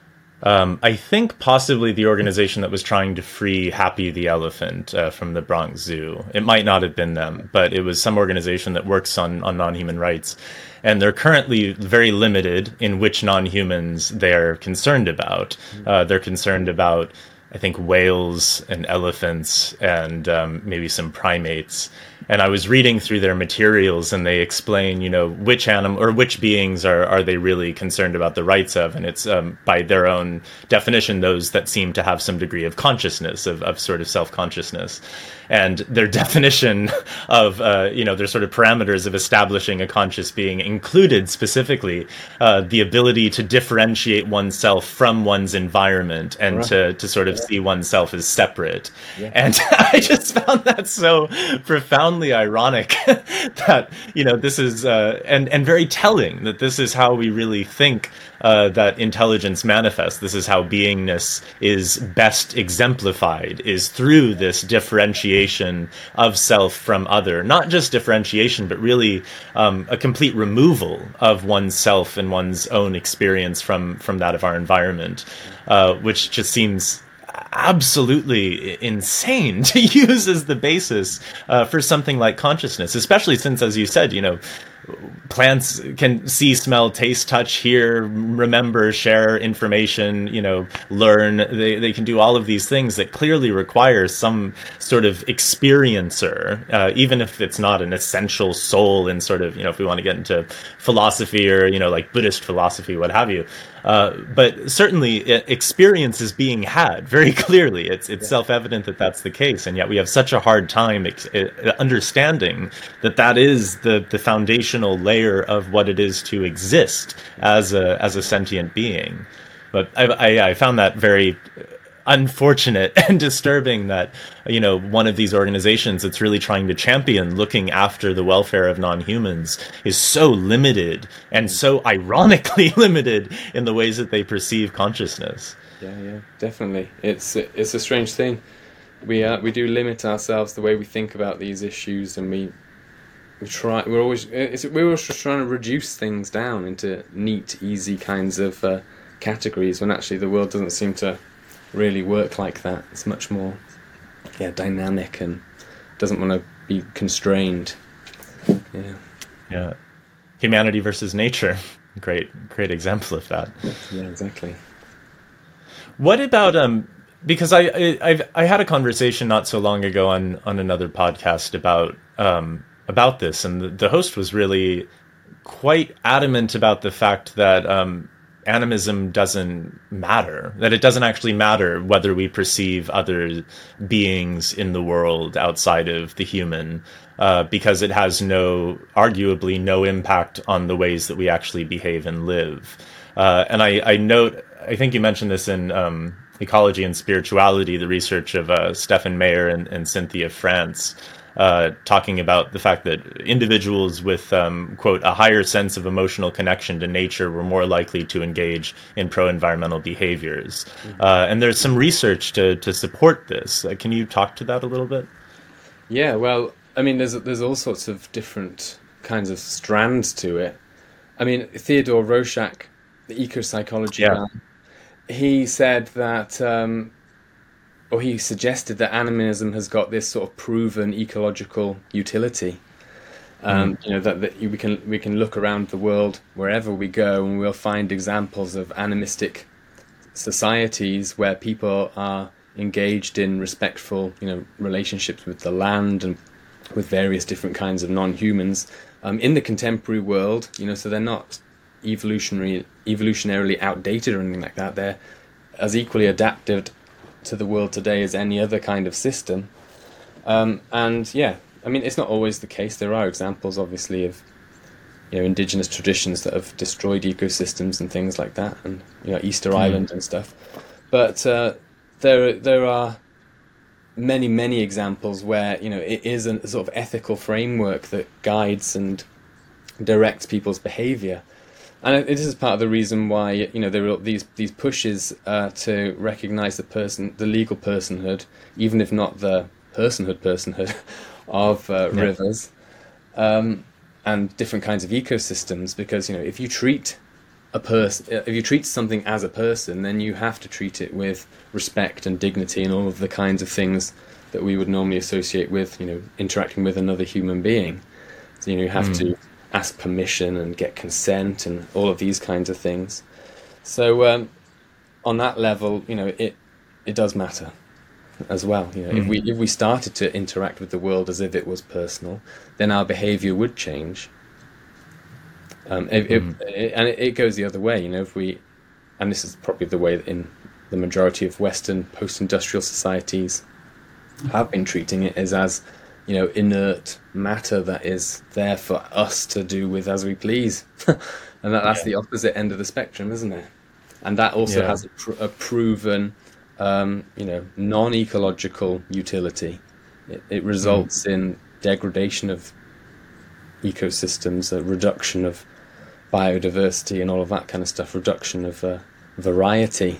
I think possibly the organization that was trying to free Happy the elephant from the Bronx Zoo. It might not have been them, but it was some organization that works on non-human rights. And they're currently very limited in which non-humans they're concerned about. They're concerned about, I think, whales and elephants and maybe some primates. And I was reading through their materials, and they explain, which animal or which beings are they really concerned about the rights of. And it's by their own definition, those that seem to have some degree of consciousness, of sort of self-consciousness. And their definition of, their sort of parameters of establishing a conscious being included specifically the ability to differentiate oneself from one's environment and to sort of see oneself as separate. Yeah. And I just found that so profoundly ironic that, this is, and very telling that this is how we really think that intelligence manifests. This is how beingness is best exemplified, is through this differentiation of self from other. Not just differentiation, but really a complete removal of oneself and one's own experience from that of our environment, which just seems absolutely insane to use as the basis for something like consciousness, especially since, as you said, plants can see, smell, taste, touch, hear, remember, share information, learn. They can do all of these things that clearly require some sort of experiencer, even if it's not an essential soul in sort of, if we want to get into philosophy or, like Buddhist philosophy, what have you. But certainly experience is being had very clearly. It's self-evident that that's the case. And yet we have such a hard time understanding that is the foundational layer of what it is to exist as a sentient being. But I found that very unfortunate and disturbing that, one of these organizations that's really trying to champion looking after the welfare of non-humans is so limited and so ironically limited in the ways that they perceive consciousness. Yeah, definitely. It's a strange thing. We do limit ourselves the way we think about these issues, and we're always just trying to reduce things down into neat, easy kinds of categories, when actually the world doesn't seem to really work like that. It's much more dynamic and doesn't want to be constrained. Humanity versus nature, great example of that. Yeah, exactly. What about because I had a conversation not so long ago on another podcast about this, and the host was really quite adamant about the fact that animism doesn't matter, that it doesn't actually matter whether we perceive other beings in the world outside of the human, because it has arguably no impact on the ways that we actually behave and live. And I note, I think you mentioned this in Ecology and Spirituality, the research of Stephan Meyer and Cynthia France, talking about the fact that individuals with, quote, a higher sense of emotional connection to nature were more likely to engage in pro-environmental behaviors. And there's some research to support this. Can you talk to that a little bit? Yeah, well, I mean, there's all sorts of different kinds of strands to it. I mean, Theodore Rorschach, the eco-psychology guy, he said that... or he suggested that animism has got this sort of proven ecological utility. That we can look around the world wherever we go, and we'll find examples of animistic societies where people are engaged in respectful, relationships with the land and with various different kinds of non-humans in the contemporary world. So they're not evolutionarily outdated or anything like that. They're as equally adapted to the world today as any other kind of system. It's not always the case. There are examples, obviously, of indigenous traditions that have destroyed ecosystems and things like that, and Easter Island and stuff. But there are many examples where it is a sort of ethical framework that guides and directs people's behaviour. And this is part of the reason why there are these pushes to recognise the legal personhood, even if not the personhood of rivers, and different kinds of ecosystems. Because if you treat something as a person, then you have to treat it with respect and dignity and all of the kinds of things that we would normally associate with interacting with another human being. So you have to ask permission and get consent and all of these kinds of things. So on that level, it does matter as well. If we started to interact with the world as if it was personal, then our behaviour would change. And it goes the other way. And this is probably the way that in the majority of Western post-industrial societies have been treating it, is as inert matter that is there for us to do with as we please. And that's the opposite end of the spectrum, isn't it? And that also has a proven non-ecological utility. It results in degradation of ecosystems, a reduction of biodiversity and all of that kind of stuff, reduction of variety.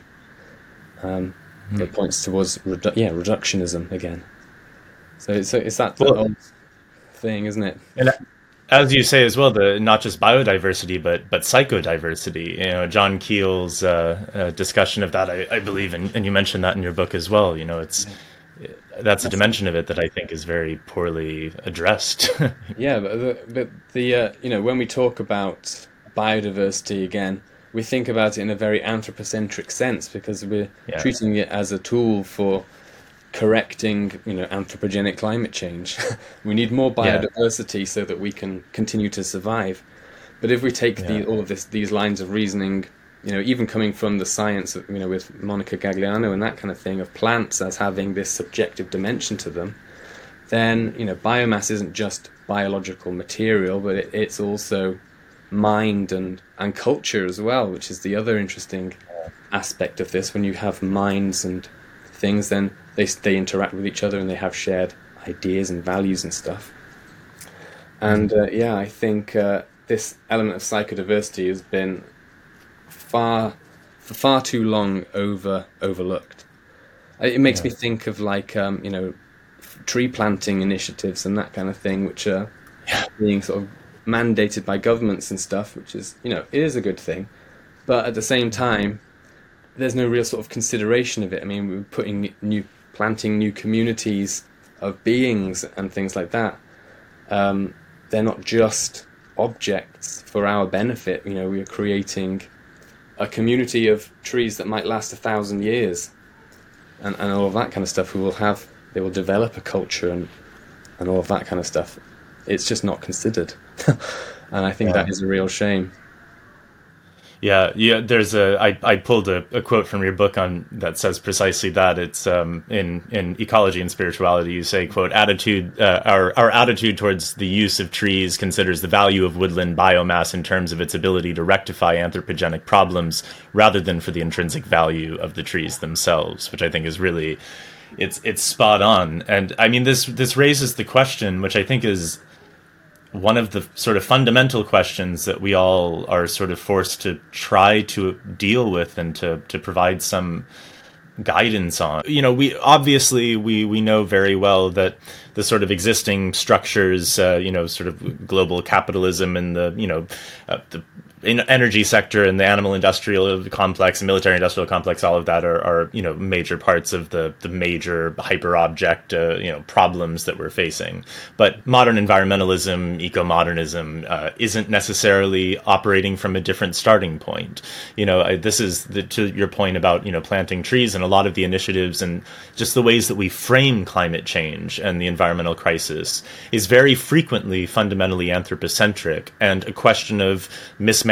That points towards reductionism again. So it's that old thing, isn't it? And as you say as well, not just biodiversity but psychodiversity. John Keel's discussion of that, I believe, and you mentioned that in your book as well. That's a dimension of it that I think is very poorly addressed. Yeah, but the when we talk about biodiversity again, we think about it in a very anthropocentric sense, because we're treating it as a tool for correcting anthropogenic climate change. We need more biodiversity so that we can continue to survive. But if we take all of these lines of reasoning, even coming from the science with Monica Gagliano and that kind of thing, of plants as having this subjective dimension to them, then biomass isn't just biological material, but it's also mind and culture as well, which is the other interesting aspect of this. When you have minds and things, then they interact with each other and they have shared ideas and values and stuff. And I think this element of psychodiversity has been for far too long overlooked. It makes me think of tree planting initiatives and that kind of thing, which are being sort of mandated by governments and stuff, which is it is a good thing, but at the same time there's no real sort of consideration of it. I mean, we're planting new communities of beings and things like that. They're not just objects for our benefit. We are creating a community of trees that might last 1,000 years, and all of that kind of stuff. They will develop a culture and all of that kind of stuff. It's just not considered. And I think that is a real shame. Yeah. There's I pulled a quote from your book on that says precisely that. It's in Ecology and Spirituality. You say, quote, our attitude towards the use of trees considers the value of woodland biomass in terms of its ability to rectify anthropogenic problems rather than for the intrinsic value of the trees themselves, which I think is really, it's spot on. And I mean, this raises the question, which I think is one of the sort of fundamental questions that we all are sort of forced to try to deal with and to provide some guidance on. We obviously we know very well that the sort of existing structures, sort of global capitalism and the energy sector and the animal industrial complex and military industrial complex, all of that are major parts of the major hyper object problems that we're facing. But modern environmentalism, eco-modernism isn't necessarily operating from a different starting point. This is to your point about planting trees, and a lot of the initiatives and just the ways that we frame climate change and the environmental crisis is very frequently fundamentally anthropocentric and a question of mismanagement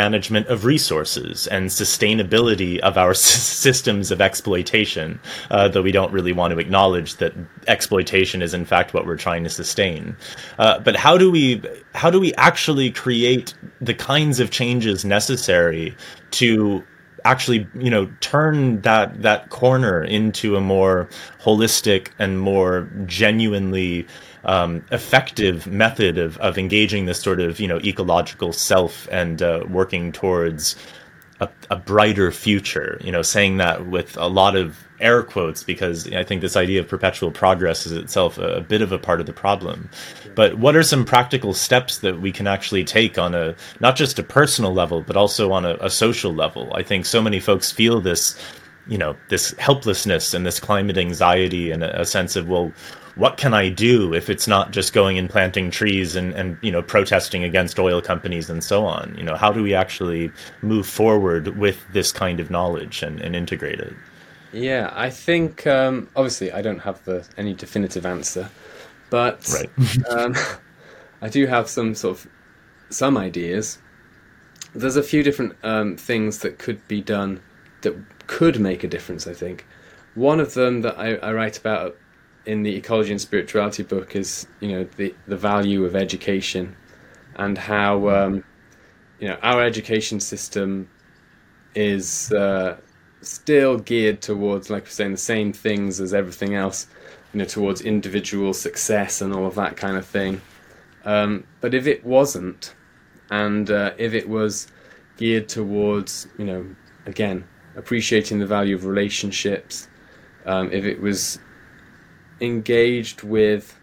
management of resources and sustainability of our systems of exploitation, though we don't really want to acknowledge that exploitation is in fact what we're trying to sustain. But how do we actually create the kinds of changes necessary to actually, turn that corner into a more holistic and more genuinely effective method of engaging this sort of, ecological self and working towards a brighter future, saying that with a lot of air quotes, because I think this idea of perpetual progress is itself a bit of a part of the problem. But what are some practical steps that we can actually take on not just a personal level, but also on a social level? I think so many folks feel this, this helplessness and this climate anxiety and a sense of, well, what can I do if it's not just going and planting trees and protesting against oil companies and so on? How do we actually move forward with this kind of knowledge and integrate it? Yeah, I think, obviously I don't have any definitive answer, but right. I do have some ideas. There's a few different things that could be done that could make a difference, I think. One of them that I write about in the Ecology and Spirituality book is, the value of education and how, our education system is still geared towards, like we're saying, the same things as everything else, towards individual success and all of that kind of thing. But if it wasn't, and if it was geared towards, again, appreciating the value of relationships, if it was engaged with,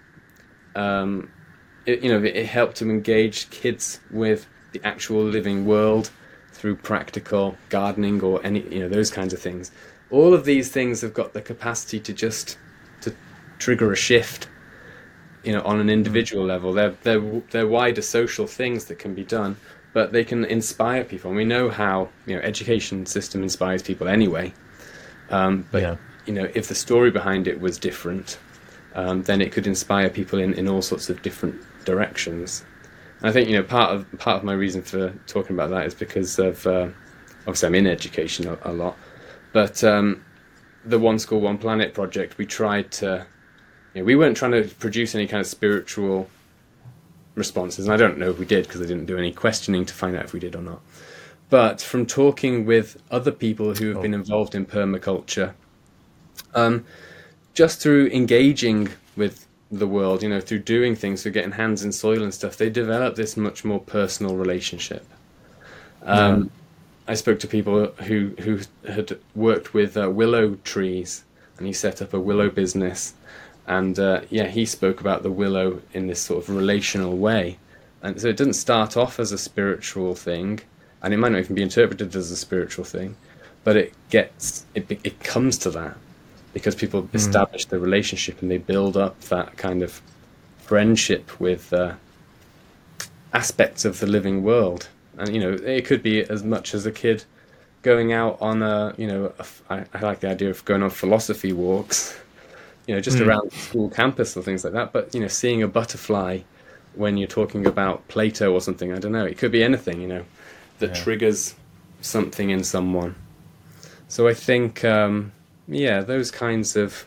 it helped to engage kids with the actual living world through practical gardening or any, those kinds of things. All of these things have got the capacity to trigger a shift, on an individual level. They're wider social things that can be done, but they can inspire people. And we know how, education system inspires people anyway. If the story behind it was different, then it could inspire people in all sorts of different directions. And I think, part of my reason for talking about that is because of, obviously I'm in education a lot, but the One School, One Planet project, we tried to, we weren't trying to produce any kind of spiritual responses, and I don't know if we did because I didn't do any questioning to find out if we did or not. But from talking with other people who have been involved in permaculture, just through engaging with the world, through doing things, through getting hands in soil and stuff, they develop this much more personal relationship. I spoke to people who had worked with willow trees, and he set up a willow business. And he spoke about the willow in this sort of relational way. And so it doesn't start off as a spiritual thing, and it might not even be interpreted as a spiritual thing, but it comes to that because people establish the relationship and they build up that kind of friendship with aspects of the living world. And, it could be as much as a kid going out on I like the idea of going on philosophy walks, just around the school campus or things like that. But, seeing a butterfly when you're talking about Plato or something, I don't know, it could be anything, that triggers something in someone. So I think, those kinds of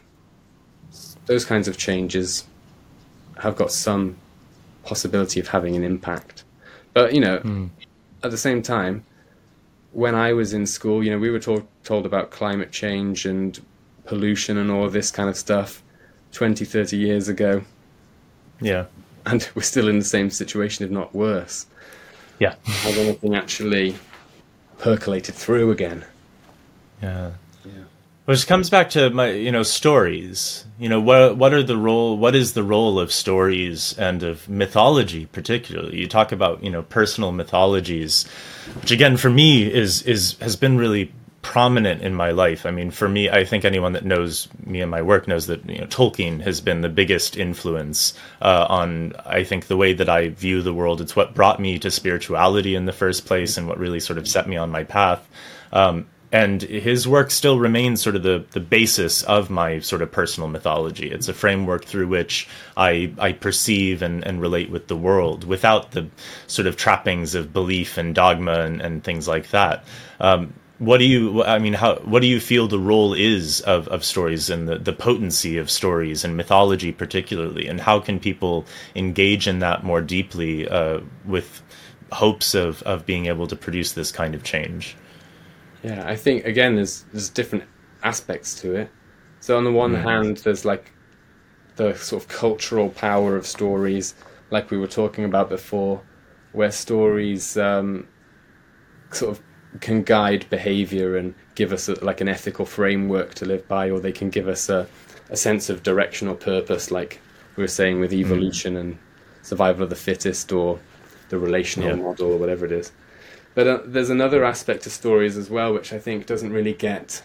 changes have got some possibility of having an impact. But, at the same time, when I was in school, we were told about climate change and pollution and all of this kind of stuff 20, 30 years ago. Yeah. And we're still in the same situation, if not worse. Yeah. Has anything actually percolated through again? Yeah. Which comes back to my, stories. What is the role of stories and of mythology, particularly? You talk about, personal mythologies, which again, for me has been really prominent in my life. I mean, for me, I think anyone that knows me and my work knows that Tolkien has been the biggest influence on, I think, the way that I view the world. It's what brought me to spirituality in the first place and what really sort of set me on my path. and his work still remains sort of the basis of my sort of personal mythology. It's a framework through which I perceive and relate with the world without the sort of trappings of belief and dogma and things like that. What do you feel the role is of stories and the potency of stories and mythology particularly, and how can people engage in that more deeply with hopes of being able to produce this kind of change? Yeah, I think, again, there's different aspects to it. So on the one hand, there's like the sort of cultural power of stories, like we were talking about before, where stories sort of can guide behavior and give us like an ethical framework to live by, or they can give us a sense of direction or purpose, like we were saying with evolution and survival of the fittest, or the relational model, or whatever it is. But there's another aspect to stories as well, which I think doesn't really get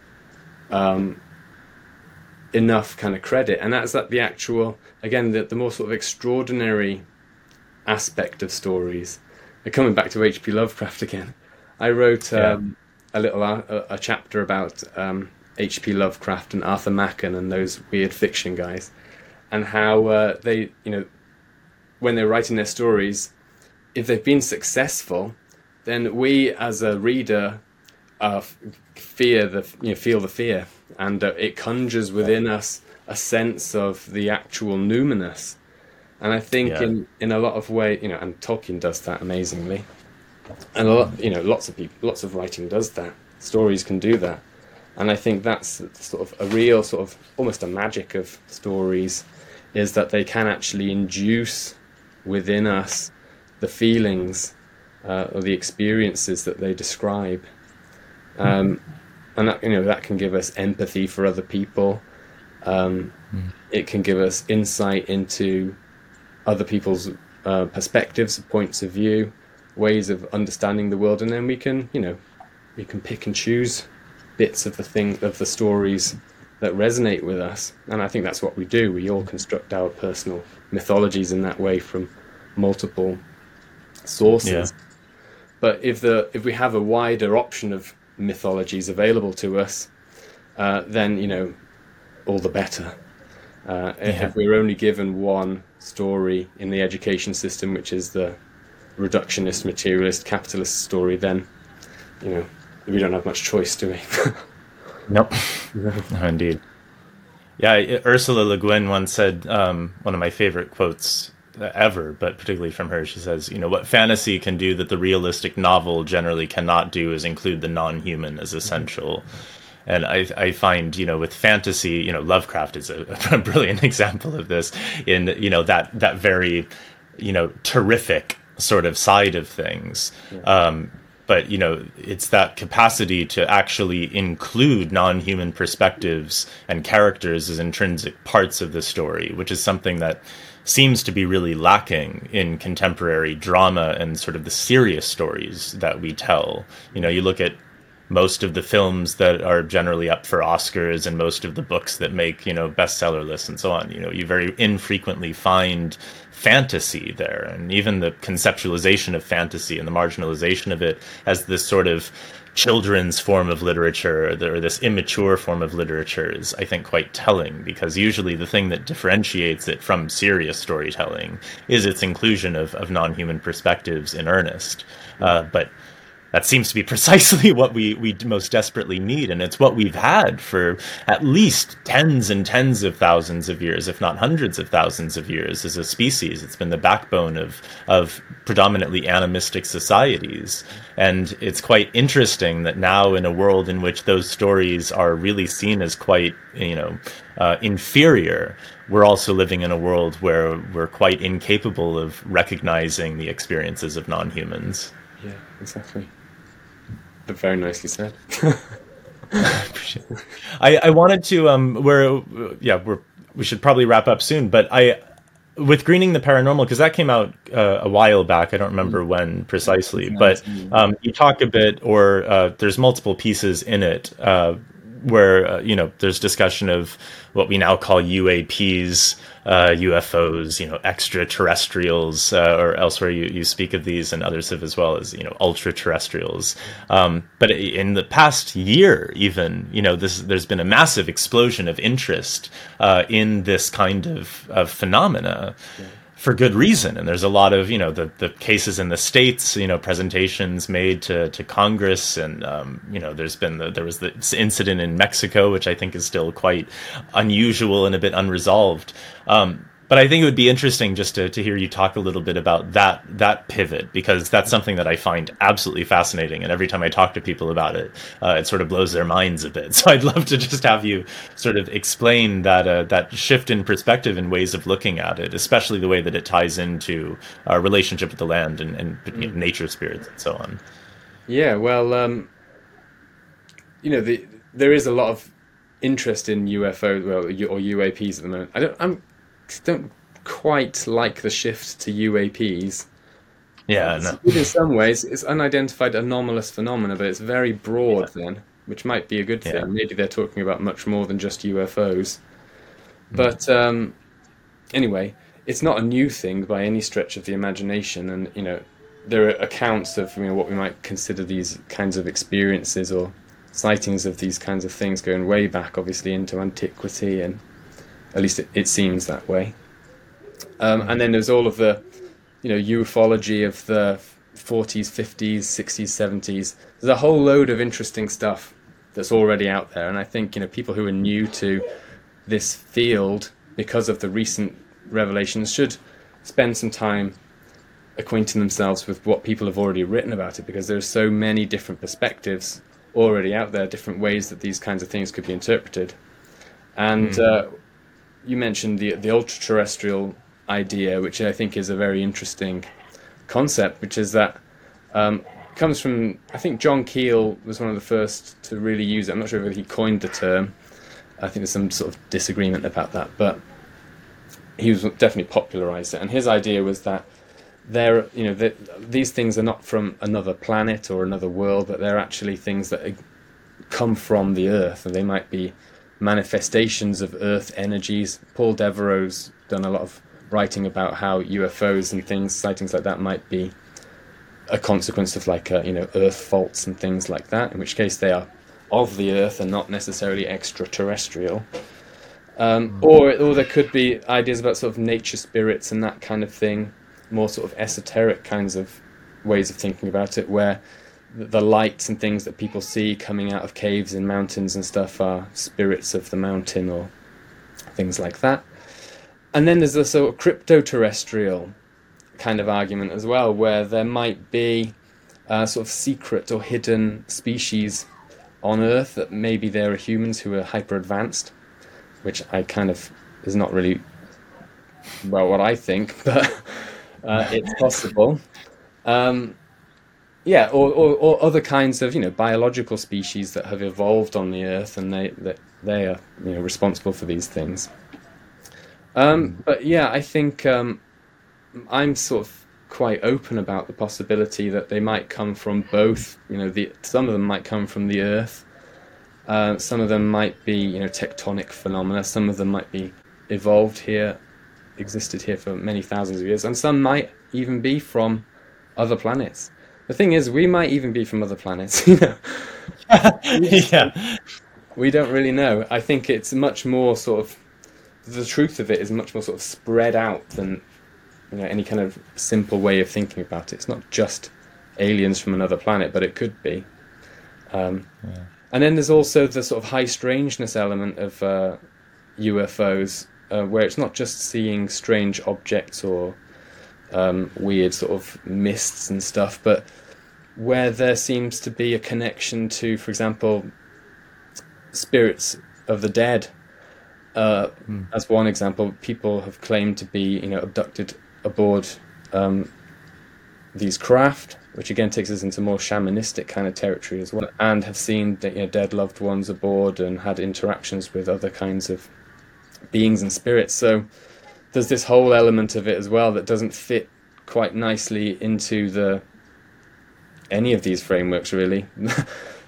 enough kind of credit, and that's that the actual, again, the more sort of extraordinary aspect of stories. And coming back to H.P. Lovecraft again, I wrote a chapter about H.P. Lovecraft and Arthur Machen and those weird fiction guys, and how they, when they're writing their stories, if they've been successful, then we as a reader feel the fear, and it conjures within us a sense of the actual numinous. And I think in a lot of ways, and Tolkien does that amazingly, and lots of people, lots of writing does that. Stories can do that, and I think that's sort of a real sort of almost a magic of stories, is that they can actually induce within us the feelings or the experiences that they describe, and that that can give us empathy for other people. It can give us insight into other people's perspectives, points of view, ways of understanding the world, and then we can pick and choose bits of the stories that resonate with us. And I think that's what we do. We all construct our personal mythologies in that way from multiple sources. Yeah. But if we have a wider option of mythologies available to us, then all the better. If we're only given one story in the education system, which is the reductionist, materialist, capitalist story, then we don't have much choice, do we? Nope. No, indeed. Yeah, Ursula Le Guin once said, one of my favorite quotes ever, but particularly from her, she says, what fantasy can do that the realistic novel generally cannot do is include the non-human as essential. And I find, with fantasy, Lovecraft is a brilliant example of this in, that very, terrific sort of side of things. Yeah. But, it's that capacity to actually include non-human perspectives and characters as intrinsic parts of the story, which is something that seems to be really lacking in contemporary drama and sort of the serious stories that we tell. You look at most of the films that are generally up for Oscars and most of the books that make, bestseller lists and so on, you very infrequently find fantasy there. And even the conceptualization of fantasy and the marginalization of it as this sort of children's form of literature or this immature form of literature is, I think, quite telling, because usually the thing that differentiates it from serious storytelling is its inclusion of non-human perspectives in earnest. But that seems to be precisely what we most desperately need, and it's what we've had for at least tens and tens of thousands of years, if not hundreds of thousands of years as a species. It's been the backbone of predominantly animistic societies. And it's quite interesting that now, in a world in which those stories are really seen as quite, inferior, we're also living in a world where we're quite incapable of recognizing the experiences of non-humans. Yeah, exactly. But very nicely said. I wanted to we should probably wrap up soon, but with Greening the Paranormal, because that came out a while back, I don't remember when precisely, but you talk a bit, or there's multiple pieces in it where there's discussion of what we now call UAPs, UFOs, extraterrestrials, or elsewhere you speak of these, and others have as well as ultra terrestrials. But in the past year, even there's been a massive explosion of interest in this kind of phenomena. Yeah. For good reason. And there's a lot of, the cases in the States, presentations made to Congress. And, there was this incident in Mexico, which I think is still quite unusual and a bit unresolved. But I think it would be interesting just to hear you talk a little bit about that pivot, because that's something that I find absolutely fascinating. And every time I talk to people about it, it sort of blows their minds a bit. So I'd love to just have you sort of explain that shift in perspective and ways of looking at it, especially the way that it ties into our relationship with the land and nature spirits and so on. Yeah, well, there is a lot of interest in UFO or UAPs at the moment. I don't quite like the shift to UAPs. Yeah, no. In some ways, it's unidentified anomalous phenomena, but it's very broad then, which might be a good thing. Yeah. Maybe they're talking about much more than just UFOs. But anyway, it's not a new thing by any stretch of the imagination, and there are accounts of what we might consider these kinds of experiences or sightings of these kinds of things going way back, obviously, into antiquity, and at least it seems that way. And then there's all of the, ufology of the 40s, 50s, 60s, 70s. There's a whole load of interesting stuff that's already out there. And I think, people who are new to this field because of the recent revelations should spend some time acquainting themselves with what people have already written about it, because there's so many different perspectives already out there, different ways that these kinds of things could be interpreted. And you mentioned the ultra-terrestrial idea, which I think is a very interesting concept, which is that comes from, I think John Keel was one of the first to really use it. I'm not sure if he coined the term. I think there's some sort of disagreement about that, but he was definitely popularized it. And his idea was that these things are not from another planet or another world, but they're actually things that come from the Earth, and they might be manifestations of Earth energies. Paul Devereaux's done a lot of writing about how UFOs and sightings like that might be a consequence of Earth faults and things like that, in which case they are of the Earth and not necessarily extraterrestrial. Or there could be ideas about sort of nature spirits and that kind of thing, more sort of esoteric kinds of ways of thinking about it, where the lights and things that people see coming out of caves and mountains and stuff are spirits of the mountain or things like that. And then there's a sort of crypto-terrestrial kind of argument as well, where there might be sort of secret or hidden species on Earth that maybe there are humans who are hyper-advanced, which I kind of is not really, what I think, but it's possible. Yeah, or other kinds of biological species that have evolved on the Earth, and they are responsible for these things. But yeah, I think I'm sort of quite open about the possibility that they might come from both. Some of them might come from the Earth. Some of them might be tectonic phenomena. Some of them might be evolved here, existed here for many thousands of years, and some might even be from other planets. The thing is, we might even be from other planets. Yeah. We don't really know. I think it's much more sort of, the truth of it is much more sort of spread out than any kind of simple way of thinking about it. It's not just aliens from another planet, but it could be. And then there's also the sort of high strangeness element of UFOs, where it's not just seeing strange objects or weird sort of mists and stuff, but where there seems to be a connection to, for example, spirits of the dead. As one example, people have claimed to be abducted aboard these craft, which again takes us into more shamanistic kind of territory as well, and have seen dead loved ones aboard and had interactions with other kinds of beings and spirits. So there's this whole element of it as well that doesn't fit quite nicely into any of these frameworks, really.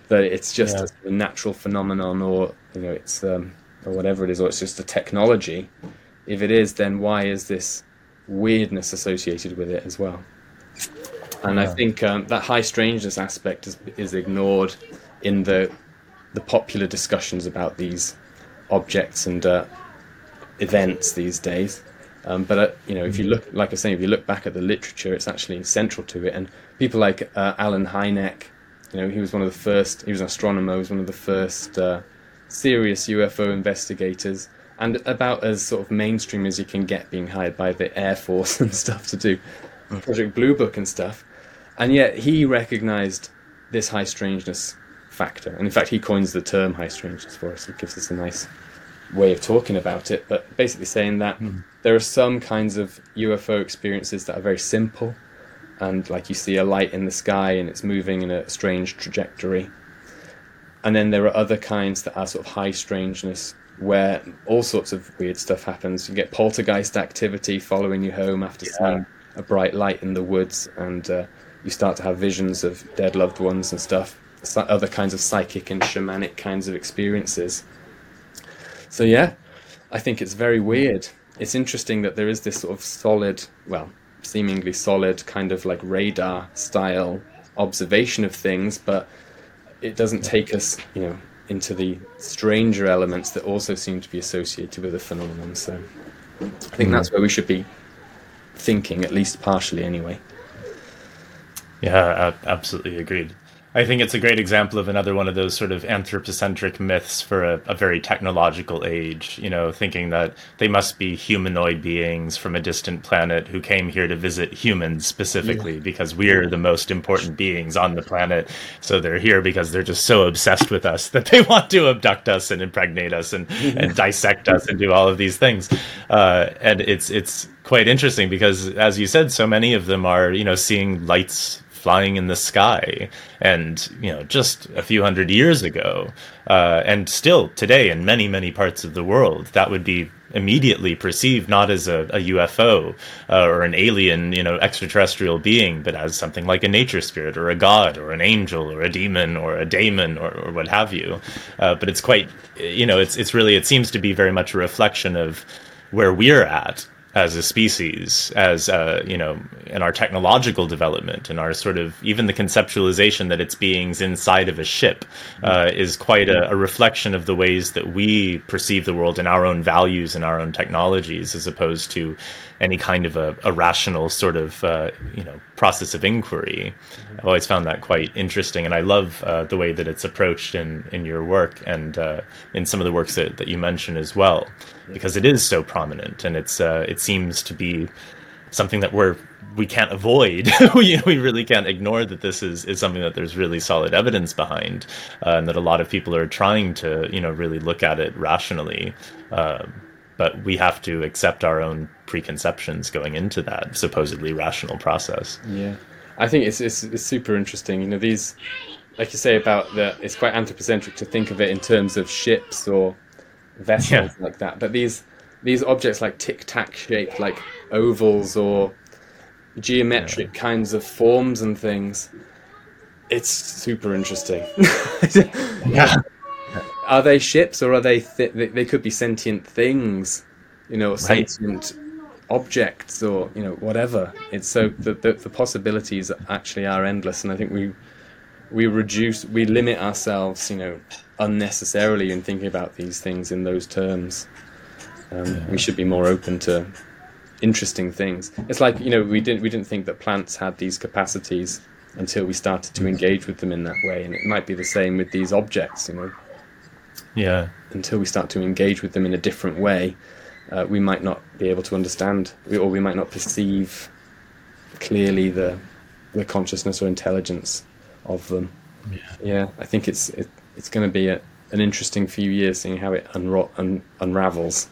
that it's just a natural phenomenon, or it's or whatever it is, or it's just a technology. If it is, then why is this weirdness associated with it as well? And I think that high strangeness aspect is ignored in the popular discussions about these objects and events these days. But if you look, like I was saying, if you look back at the literature, it's actually central to it. And people like Alan Hynek, he was one of the first. He was an astronomer. He was one of the first serious UFO investigators, and about as sort of mainstream as you can get, being hired by the Air Force and stuff to do Project Blue Book and stuff. And yet he recognized this high strangeness factor. And in fact, he coins the term high strangeness for us. He gives us a nice way of talking about it, but basically saying that there are some kinds of UFO experiences that are very simple, and like you see a light in the sky and it's moving in a strange trajectory. And then there are other kinds that are sort of high strangeness, where all sorts of weird stuff happens. You get poltergeist activity following you home after seeing a bright light in the woods, and you start to have visions of dead loved ones and stuff. Other kinds of psychic and shamanic kinds of experiences. So yeah, I think it's very weird. It's interesting that there is this sort of solid, well, seemingly solid kind of like radar style observation of things, but it doesn't take us, into the stranger elements that also seem to be associated with the phenomenon. So I think that's where we should be thinking, at least partially anyway. Yeah, absolutely agreed. I think it's a great example of another one of those sort of anthropocentric myths for a very technological age, thinking that they must be humanoid beings from a distant planet who came here to visit humans specifically because we're the most important beings on the planet. So they're here because they're just so obsessed with us that they want to abduct us and impregnate us and dissect us and do all of these things. And it's quite interesting because, as you said, so many of them are, seeing lights flying in the sky, and just a few hundred years ago, and still today in many, many parts of the world, that would be immediately perceived not as a UFO or an alien, extraterrestrial being, but as something like a nature spirit or a god or an angel or a demon or a daemon or what have you. But it's quite, it seems to be very much a reflection of where we're at as a species, as in our technological development, and our sort of even the conceptualization that it's beings inside of a ship is quite a reflection of the ways that we perceive the world and our own values and our own technologies, as opposed to any kind of a rational sort of process of inquiry. I've always found that quite interesting, and I love the way that it's approached in your work and in some of the works that you mention as well, because it is so prominent, and it seems to be something that we can't avoid. we really can't ignore that this is something that there's really solid evidence behind, and that a lot of people are trying to really look at it rationally. But we have to accept our own preconceptions going into that supposedly rational process. Yeah, I think it's super interesting. These, like you say about it's quite anthropocentric to think of it in terms of ships or vessels like that. But these objects like tic-tac shaped, like ovals or geometric kinds of forms and things, it's super interesting. Yeah. Are they ships, or are they they could be sentient things, or sentient objects, or whatever. It's so the possibilities actually are endless, and I think we limit ourselves, unnecessarily in thinking about these things in those terms. We should be more open to interesting things. It's like we didn't think that plants had these capacities until we started to engage with them in that way, and it might be the same with these objects. Yeah. Until we start to engage with them in a different way, we might not be able to understand, or we might not perceive clearly the consciousness or intelligence of them. Yeah, I think it's going to be an interesting few years, seeing how it unravels.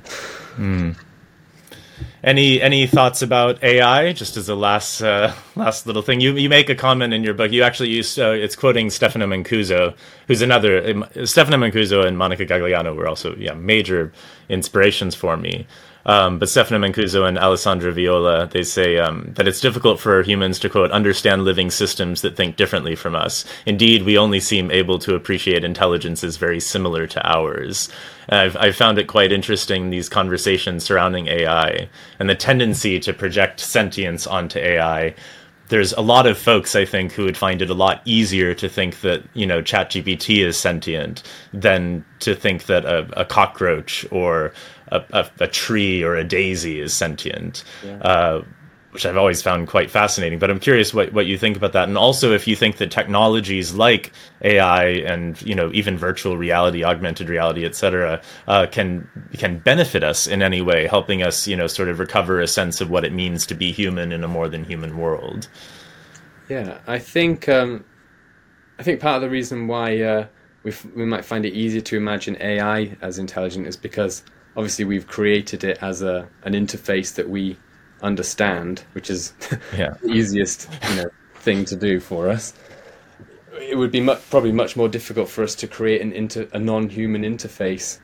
Any thoughts about AI? Just as a last little thing, you make a comment in your book. You actually use it's quoting Stefano Mancuso, who's Stefano Mancuso and Monica Gagliano were also major inspirations for me. But Stefano Mancuso and Alessandra Viola, they say that it's difficult for humans to, quote, understand living systems that think differently from us. Indeed, we only seem able to appreciate intelligences very similar to ours. I've found it quite interesting, these conversations surrounding AI and the tendency to project sentience onto AI. There's a lot of folks, I think, who would find it a lot easier to think that, ChatGPT is sentient than to think that a cockroach or a tree or a daisy is sentient, which I've always found quite fascinating. But I'm curious what you think about that. And also if you think that technologies like AI and, even virtual reality, augmented reality, etc., can benefit us in any way, helping us, sort of recover a sense of what it means to be human in a more than human world. Yeah, I think part of the reason why we might find it easier to imagine AI as intelligent is because obviously we've created it as an interface that we understand, which is the easiest thing to do for us. It would be probably much more difficult for us to create a non-human interface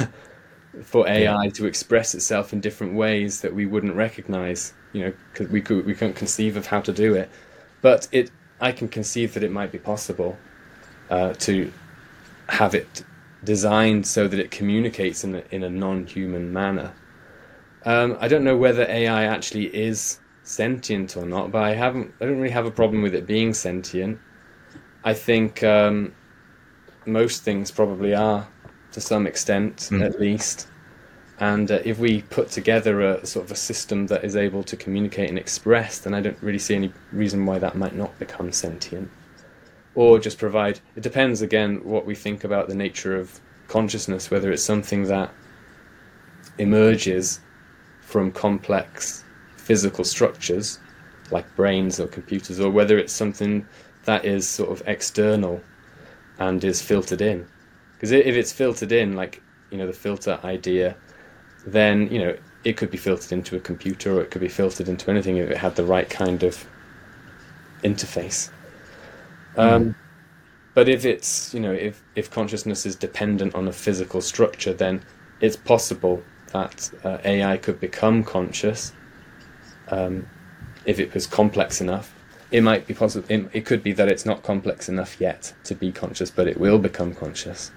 for AI to express itself in different ways that we wouldn't recognize, because we can't conceive of how to do it. But I can conceive that it might be possible to have it designed so that it communicates in a non-human manner. I don't know whether AI actually is sentient or not, but I don't really have a problem with it being sentient. I think most things probably are, to some extent, at least. And if we put together a sort of a system that is able to communicate and express, then I don't really see any reason why that might not become sentient. Or just provide... It depends, again, what we think about the nature of consciousness, whether it's something that emerges from complex physical structures, like brains or computers, or whether it's something that is sort of external and is filtered in. Because if it's filtered in, like, the filter idea, then, it could be filtered into a computer, or it could be filtered into anything if it had the right kind of interface. But if it's, if consciousness is dependent on a physical structure, then it's possible that AI could become conscious if it was complex enough. It might be possible. It could be that it's not complex enough yet to be conscious, but it will become conscious.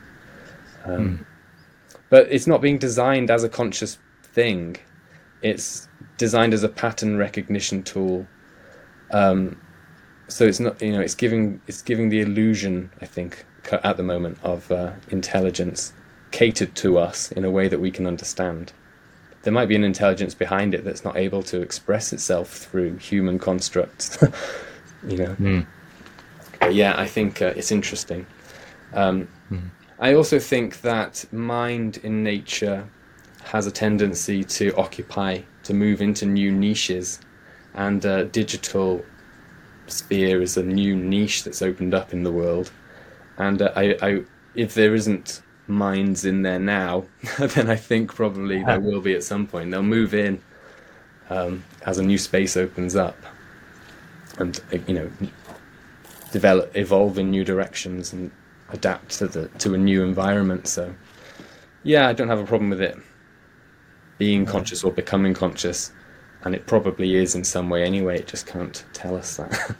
But it's not being designed as a conscious thing. It's designed as a pattern recognition tool. So it's not, it's giving the illusion, I think, at the moment, of intelligence catered to us in a way that we can understand. There might be an intelligence behind it that's not able to express itself through human constructs, But yeah, I think it's interesting. I also think that mind in nature has a tendency to move into new niches, and digital sphere is a new niche that's opened up in the world. And if there isn't minds in there now, then I think probably there will be at some point. They'll move in as a new space opens up, and evolve in new directions and adapt to a new environment. So yeah, I don't have a problem with it being conscious or becoming conscious, and it probably is in some way anyway. It just can't tell us that.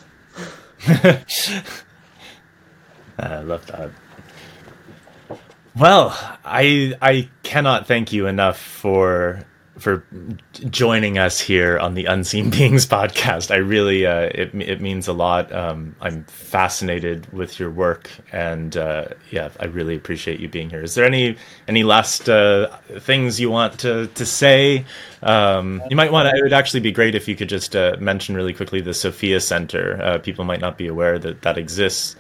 I love that. Well, I cannot thank you enough for joining us here on the Unseen Beings podcast. I really, it means a lot. I'm fascinated with your work, and I really appreciate you being here. Is there any last things you want to say? You might want to. It would actually be great if you could just mention really quickly the Sophia Center. People might not be aware that exists.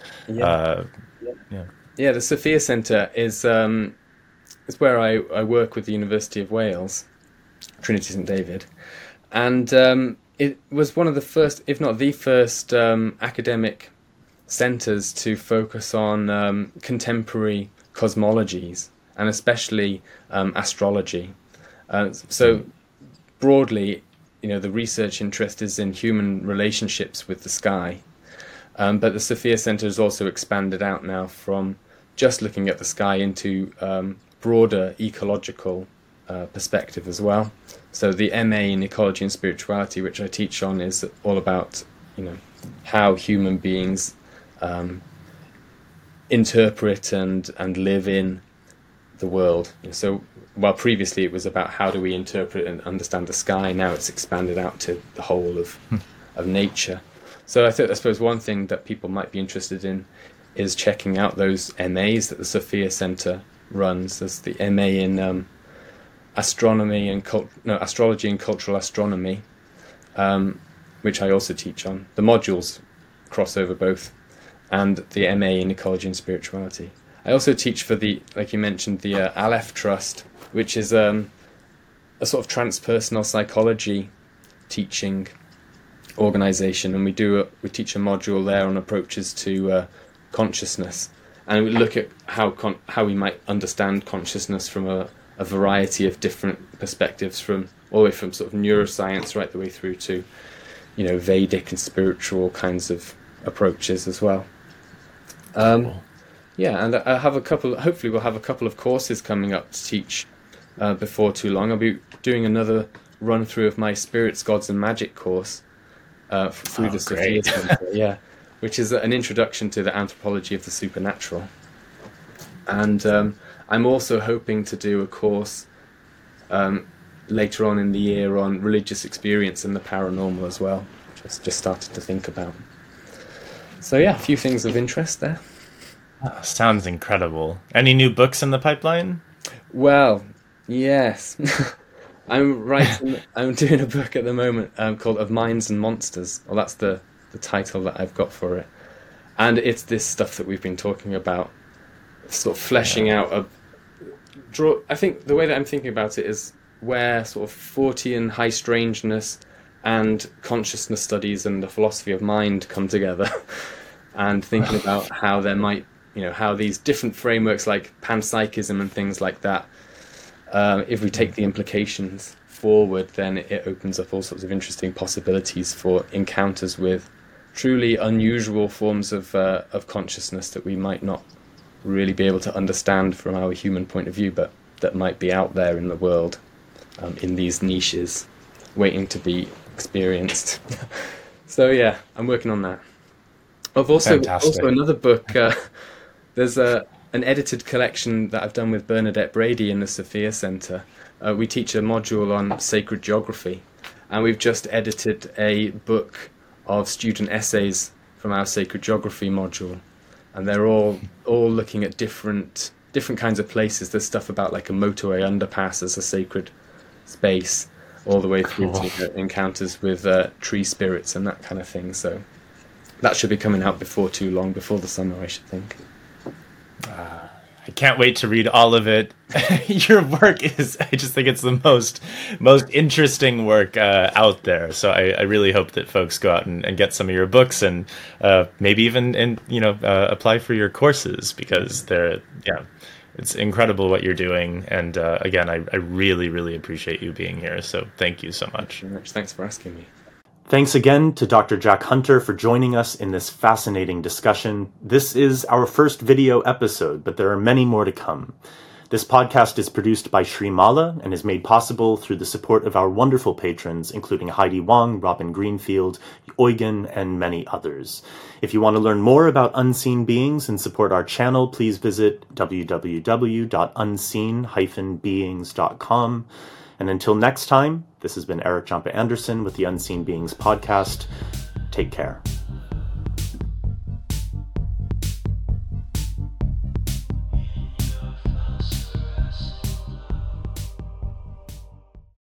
Yeah, the Sophia Center is where I work with the University of Wales, Trinity St David, and it was one of the first, if not the first, academic centres to focus on contemporary cosmologies, and especially astrology. So broadly, the research interest is in human relationships with the sky, but the Sophia Center has also expanded out now from just looking at the sky into broader ecological perspective as well. So the MA in Ecology and Spirituality, which I teach on, is all about, how human beings interpret and live in the world. So while previously it was about how do we interpret and understand the sky, now it's expanded out to the whole of nature. So I suppose one thing that people might be interested in is checking out those MAs that the Sophia Centre runs. There's the MA in Astrology and Cultural Astronomy, which I also teach on. The modules cross over both, and the MA in Ecology and Spirituality. I also teach for like you mentioned, the Aleph Trust, which is a sort of transpersonal psychology teaching organisation, and we teach a module there on approaches to consciousness, and we look at how we might understand consciousness from a variety of different perspectives, from all the way from sort of neuroscience right the way through to Vedic and spiritual kinds of approaches as well. Yeah, and I have hopefully we'll have a couple of courses coming up to teach before too long. I'll be doing another run through of my Spirits, Gods and Magic course through the Sophia Centre, which is an introduction to the anthropology of the supernatural. And I'm also hoping to do a course later on in the year on religious experience and the paranormal as well, which I've just started to think about. So yeah, a few things of interest there. Sounds incredible. Any new books in the pipeline? Well, yes. I'm doing a book at the moment called Of Minds and Monsters. Well, that's the title that I've got for it. And it's this stuff that we've been talking about, sort of fleshing out I think the way that I'm thinking about it is where sort of Fortean high strangeness and consciousness studies and the philosophy of mind come together, and thinking about how there might, how these different frameworks like panpsychism and things like that, if we take the implications forward, then it opens up all sorts of interesting possibilities for encounters with truly unusual forms of consciousness that we might not really be able to understand from our human point of view, but that might be out there in the world, in these niches, waiting to be experienced. So yeah, I'm working on that. I've also another book. There's an edited collection that I've done with Bernadette Brady in the Sophia Centre. We teach a module on sacred geography, and we've just edited a book of student essays from our sacred geography module, and they're all looking at different kinds of places. There's stuff about like a motorway underpass as a sacred space, all the way through to encounters with tree spirits and that kind of thing. So that should be coming out before too long, before the summer, I should think. I can't wait to read all of it. Your work I just think it's the most interesting work out there. So I really hope that folks go out and get some of your books, and maybe even apply for your courses, because it's incredible what you're doing. And again, I really, really appreciate you being here. So thank you so much. Thanks for asking me. Thanks again to Dr. Jack Hunter for joining us in this fascinating discussion. This is our first video episode, but there are many more to come. This podcast is produced by Shri Mala and is made possible through the support of our wonderful patrons, including Heidi Wong, Robin Greenfield, Eugen, and many others. If you want to learn more about Unseen Beings and support our channel, please visit www.unseen-beings.com. And until next time, this has been Eric Jompa Anderson with the Unseen Beings podcast. Take care.